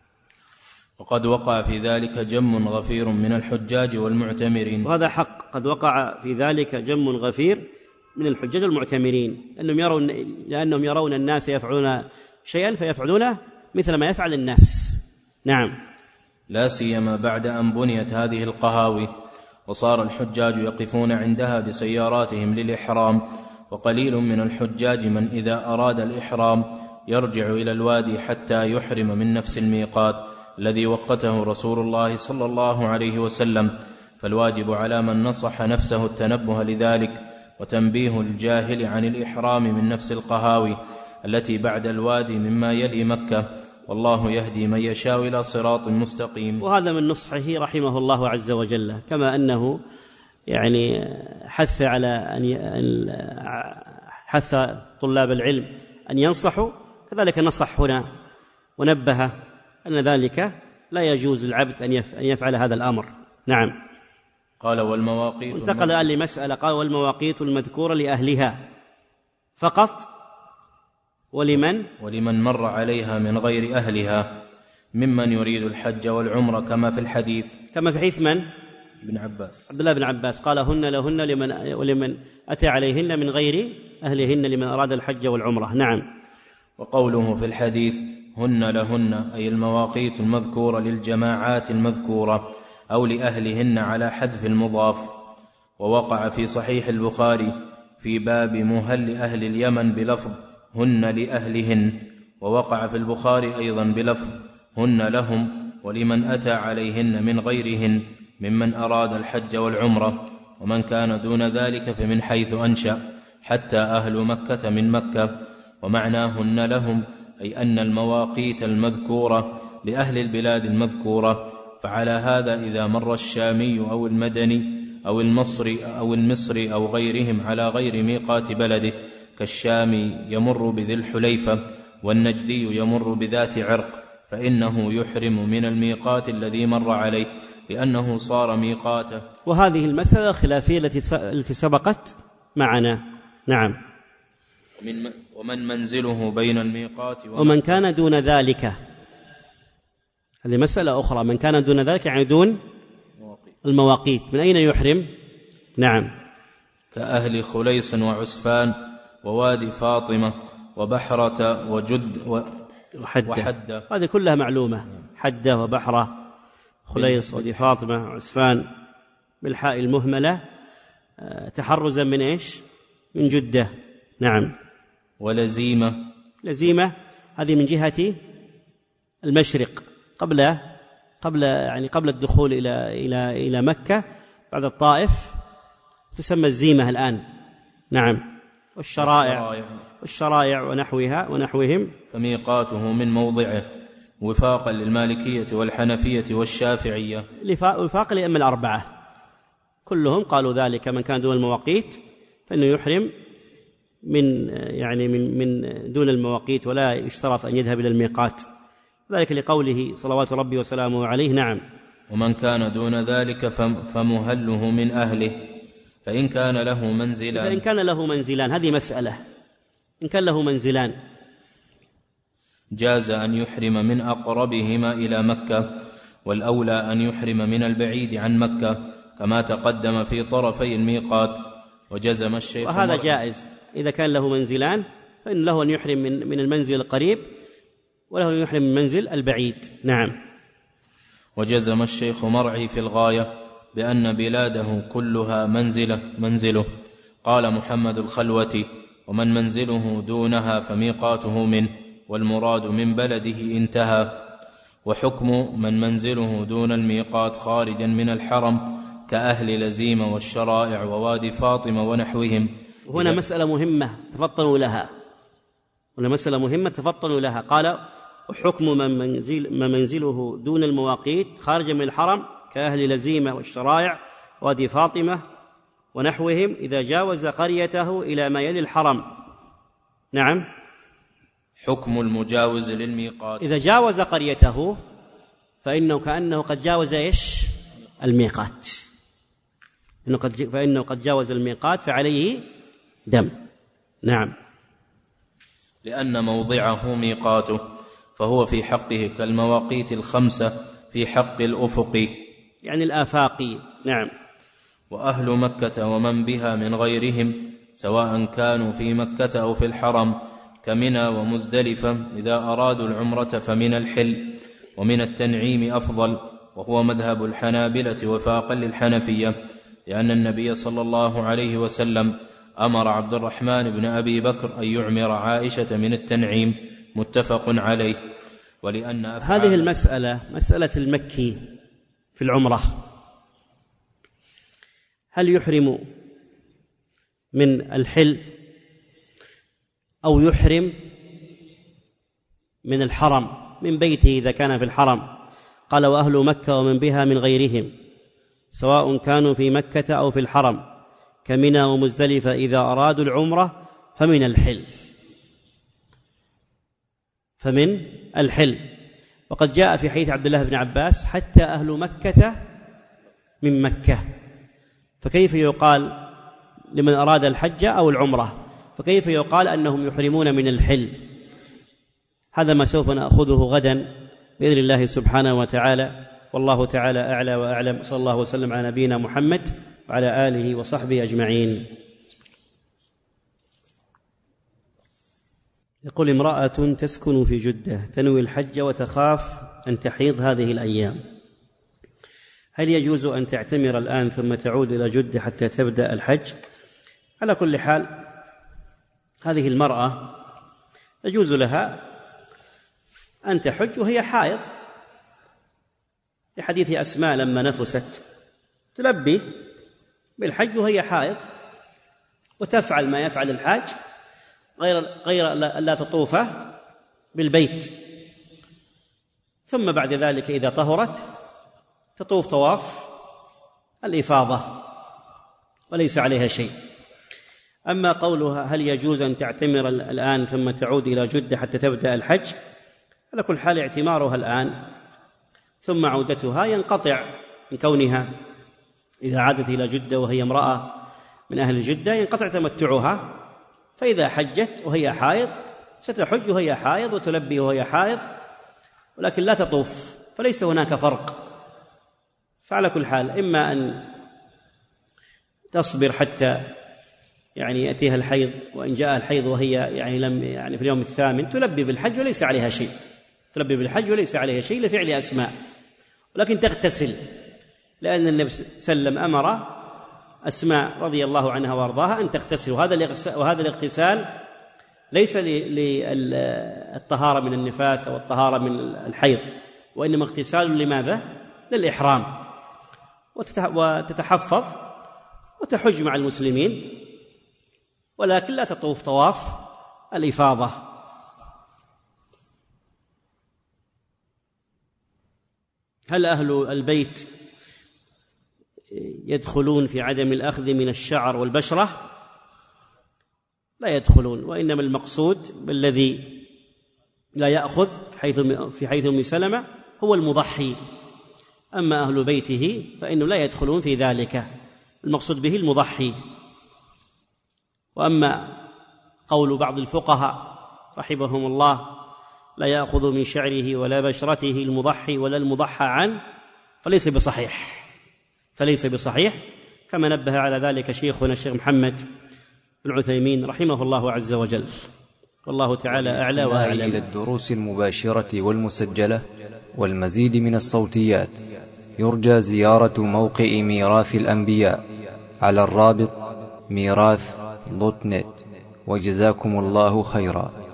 وقد وقع في ذلك جم غفير من الحجاج والمعتمرين. وهذا حق، قد وقع في ذلك جم غفير من الحجاج والمعتمرين، لأنهم يرون لأنهم يرون الناس يفعلون شيئا فيفعلونه مثل ما يفعل الناس. نعم. لا سيما بعد أن بنيت هذه القهاوي وصار الحجاج يقفون عندها بسياراتهم للإحرام، وقليل من الحجاج من إذا أراد الإحرام يرجع إلى الوادي حتى يحرم من نفس الميقات الذي وقته رسول الله صلى الله عليه وسلم. فالواجب على من نصح نفسه التنبه لذلك، وتنبيه الجاهل عن الإحرام من نفس القهاوي التي بعد الوادي مما يلي مكة، والله يهدي من يشاء إلى صراط مستقيم. وهذا من نصحه رحمه الله عز وجل، كما أنه يعني حث على أن حث طلاب العلم أن ينصحوا، كذلك نصح هنا ونبه أن ذلك لا يجوز للعبد أن يفعل هذا الأمر. نعم. قال: والمواقيت. انتقل الآن لمسألة، قال: والمواقيت المذكورة لأهلها فقط، ولمن ولمن مر عليها من غير أهلها ممن يريد الحج والعمرة، كما في الحديث كما في حديث من؟ ابن عباس عبد الله بن عباس قال: هن لهن لمن ولمن أتى عليهن من غير أهلهن لمن أراد الحج والعمرة. نعم. وقوله في الحديث هن لهن أي المواقيت المذكورة للجماعات المذكورة أو لأهلهن على حذف المضاف. ووقع في صحيح البخاري في باب مهل أهل اليمن بلفظ هن لأهلهن، ووقع في البخاري أيضا بلفظ هن لهم ولمن أتى عليهن من غيرهن، ممن أراد الحج والعمرة، ومن كان دون ذلك فمن حيث أنشأ، حتى أهل مكة من مكة. ومعناهن لهم أي أن المواقيت المذكورة لأهل البلاد المذكورة. فعلى هذا إذا مر الشامي أو المدني أو المصري أو المصري أو غيرهم على غير ميقات بلده، كالشامي يمر بذي الحليفة والنجدي يمر بذات عرق، فإنه يحرم من الميقات الذي مر عليه، لأنه صار ميقاته. وهذه المسألة خلافية التي سبقت معنا. نعم. من ومن منزله بين الميقات ومن كان دون ذلك، هذه مسألة أخرى. من كان دون ذلك يعني دون المواقيت، من أين يحرم؟ نعم. كأهل خليص وعسفان ووادي فاطمة وبحرة وجد وحدة, وحدة. هذه كلها معلومة. حدة وبحرة خليص وادي فاطمة وعسفان بالحاء المهملة تحرزا من إيش؟ من جدة. نعم. ولزيمة. لزيمة هذه من جهة المشرق قبل قبل يعني قبل الدخول إلى إلى إلى مكة بعد الطائف، تسمى الزيمة الآن. نعم. والشرائع والشرائع ونحوها ونحوهم. فميقاته من موضعه وفاقا للمالكية والحنفية والشافعية، وفاقا لأئمة الأربعة كلهم قالوا ذلك. من كان دون المواقيت فإنه يحرم من يعني من من دون المواقيت، ولا يشترط أن يذهب إلى الميقات، ذلك لقوله صلوات ربي وسلامه عليه. نعم. ومن كان دون ذلك فمهله من أهله، فإن كان له منزلان. فإن كان له منزلان، هذه مسألة. إن كان له منزلان جاز أن يحرم من أقربهما إلى مكة، والأولى أن يحرم من البعيد عن مكة كما تقدم في طرفي الميقات. وجزم الشيخ وهذا جائز إذا كان له منزلان، فإن له أن يحرم من من المنزل القريب، وله أن يحرم من المنزل البعيد. نعم. وجزم الشيخ مرعي في الغاية بأن بلاده كلها منزله منزله قال محمد الخلوتي: ومن منزله دونها فميقاته منه، والمراد من بلده انتهى. وحكم من منزله دون الميقات خارجا من الحرم كأهل لزيم والشرائع ووادي فاطمة ونحوهم. هنا مسألة مهمة تفطنوا لها، هنا مسألة مهمة تفطنوا لها. قال: وحكم من, منزل من منزله دون المواقيت خارجا من الحرم كأهل لزيمة والشرائع ووادي فاطمة ونحوهم إذا جاوز قريته إلى ما يلي الحرم. نعم. حكم المجاوز للميقات إذا جاوز قريته فإنه كأنه قد جاوز إيش؟ الميقات. إنه قد فإنه قد جاوز الميقات فعليه دم. نعم. لأن موضعه ميقاته، فهو في حقه كالمواقيت الخمسة في حق الأفقي يعني الآفاقي. نعم. وأهل مكة ومن بها من غيرهم سواء كانوا في مكة أو في الحرم كمنى ومزدلفة إذا أرادوا العمرة فمن الحل ومن التنعيم أفضل، وهو مذهب الحنابلة وفاقا للحنفية، لأن النبي صلى الله عليه وسلم أمر عبد الرحمن بن أبي بكر أن يعمر عائشة من التنعيم، متفق عليه. ولأن هذه المسألة مسألة المكي في العمرة، هل يحرم من الحل أو يحرم من الحرم من بيته إذا كان في الحرم؟ قال: وأهل مكة ومن بها من غيرهم سواء كانوا في مكة أو في الحرم كمنى ومزدلفة إذا أرادوا العمرة فمن الحل فمن الحل وقد جاء في حديث عبد الله بن عباس: حتى أهل مكة من مكة. فكيف يقال لمن أراد الحج أو العمرة؟ فكيف يقال أنهم يحرمون من الحل؟ هذا ما سوف نأخذه غدا بإذن الله سبحانه وتعالى، والله تعالى أعلى وأعلم. صلى الله وسلم على نبينا محمد وعلى آله وصحبه أجمعين. يقول: امرأة تسكن في جدة تنوي الحج وتخاف أن تحيض هذه الأيام، هل يجوز أن تعتمر الآن ثم تعود إلى جدة حتى تبدأ الحج؟ على كل حال هذه المرأة يجوز لها أن تحج وهي حائض، لحديث أسماء لما نفست تلبي بالحج وهي حائض، وتفعل ما يفعل الحاج غير غير لا تطوف بالبيت. ثم بعد ذلك إذا طهرت تطوف طواف الإفاضة وليس عليها شيء. أما قولها هل يجوز أن تعتمر الآن ثم تعود إلى جدة حتى تبدأ الحج، على كل حال اعتمارها الآن ثم عودتها ينقطع من كونها إذا عادت إلى جدة وهي امرأة من أهل جدة ينقطع تمتعها، فإذا حجت وهي حائض ستحج وهي حائض وتلبي وهي حائض، ولكن لا تطوف، فليس هناك فرق. فعلى كل حال إما أن تصبر حتى يعني يأتيها الحيض، وإن جاء الحيض وهي يعني لم يعني في اليوم الثامن تلبي بالحج وليس عليها شيء، تلبي بالحج وليس عليها شيء لفعل أسماء، ولكن تغتسل، لأن النبي صلى الله عليه وسلم أمر أسماء رضي الله عنها وأرضاها أن تغتسل، وهذا الاغتسال ليس للطهارة من النفاس أو الطهارة من الحيض، وإنما اغتسال لماذا؟ للإحرام، وتتحفظ وتحج مع المسلمين، ولكن لا تطوف طواف الإفاضة. هل أهل البيت يدخلون في عدم الأخذ من الشعر والبشرة؟ لا يدخلون، وإنما المقصود بالذي لا يأخذ في حيث أم سلمة هو المضحي، أما أهل بيته فإنه لا يدخلون في ذلك، المقصود به المضحي. وأما قول بعض الفقهاء رحمهم الله لا يأخذ من شعره ولا بشرته المضحي ولا المضحى عنه فليس بصحيح، فليس بصحيح كما نبه على ذلك شيخنا الشيخ محمد بن عثيمين رحمه الله عز وجل، والله تعالى أعلى وأعلم. إلى الدروس المباشرة والمسجلة والمزيد من الصوتيات يرجى زيارة موقع ميراث الأنبياء على الرابط ميراث دوت نت، وجزاكم الله خيرا.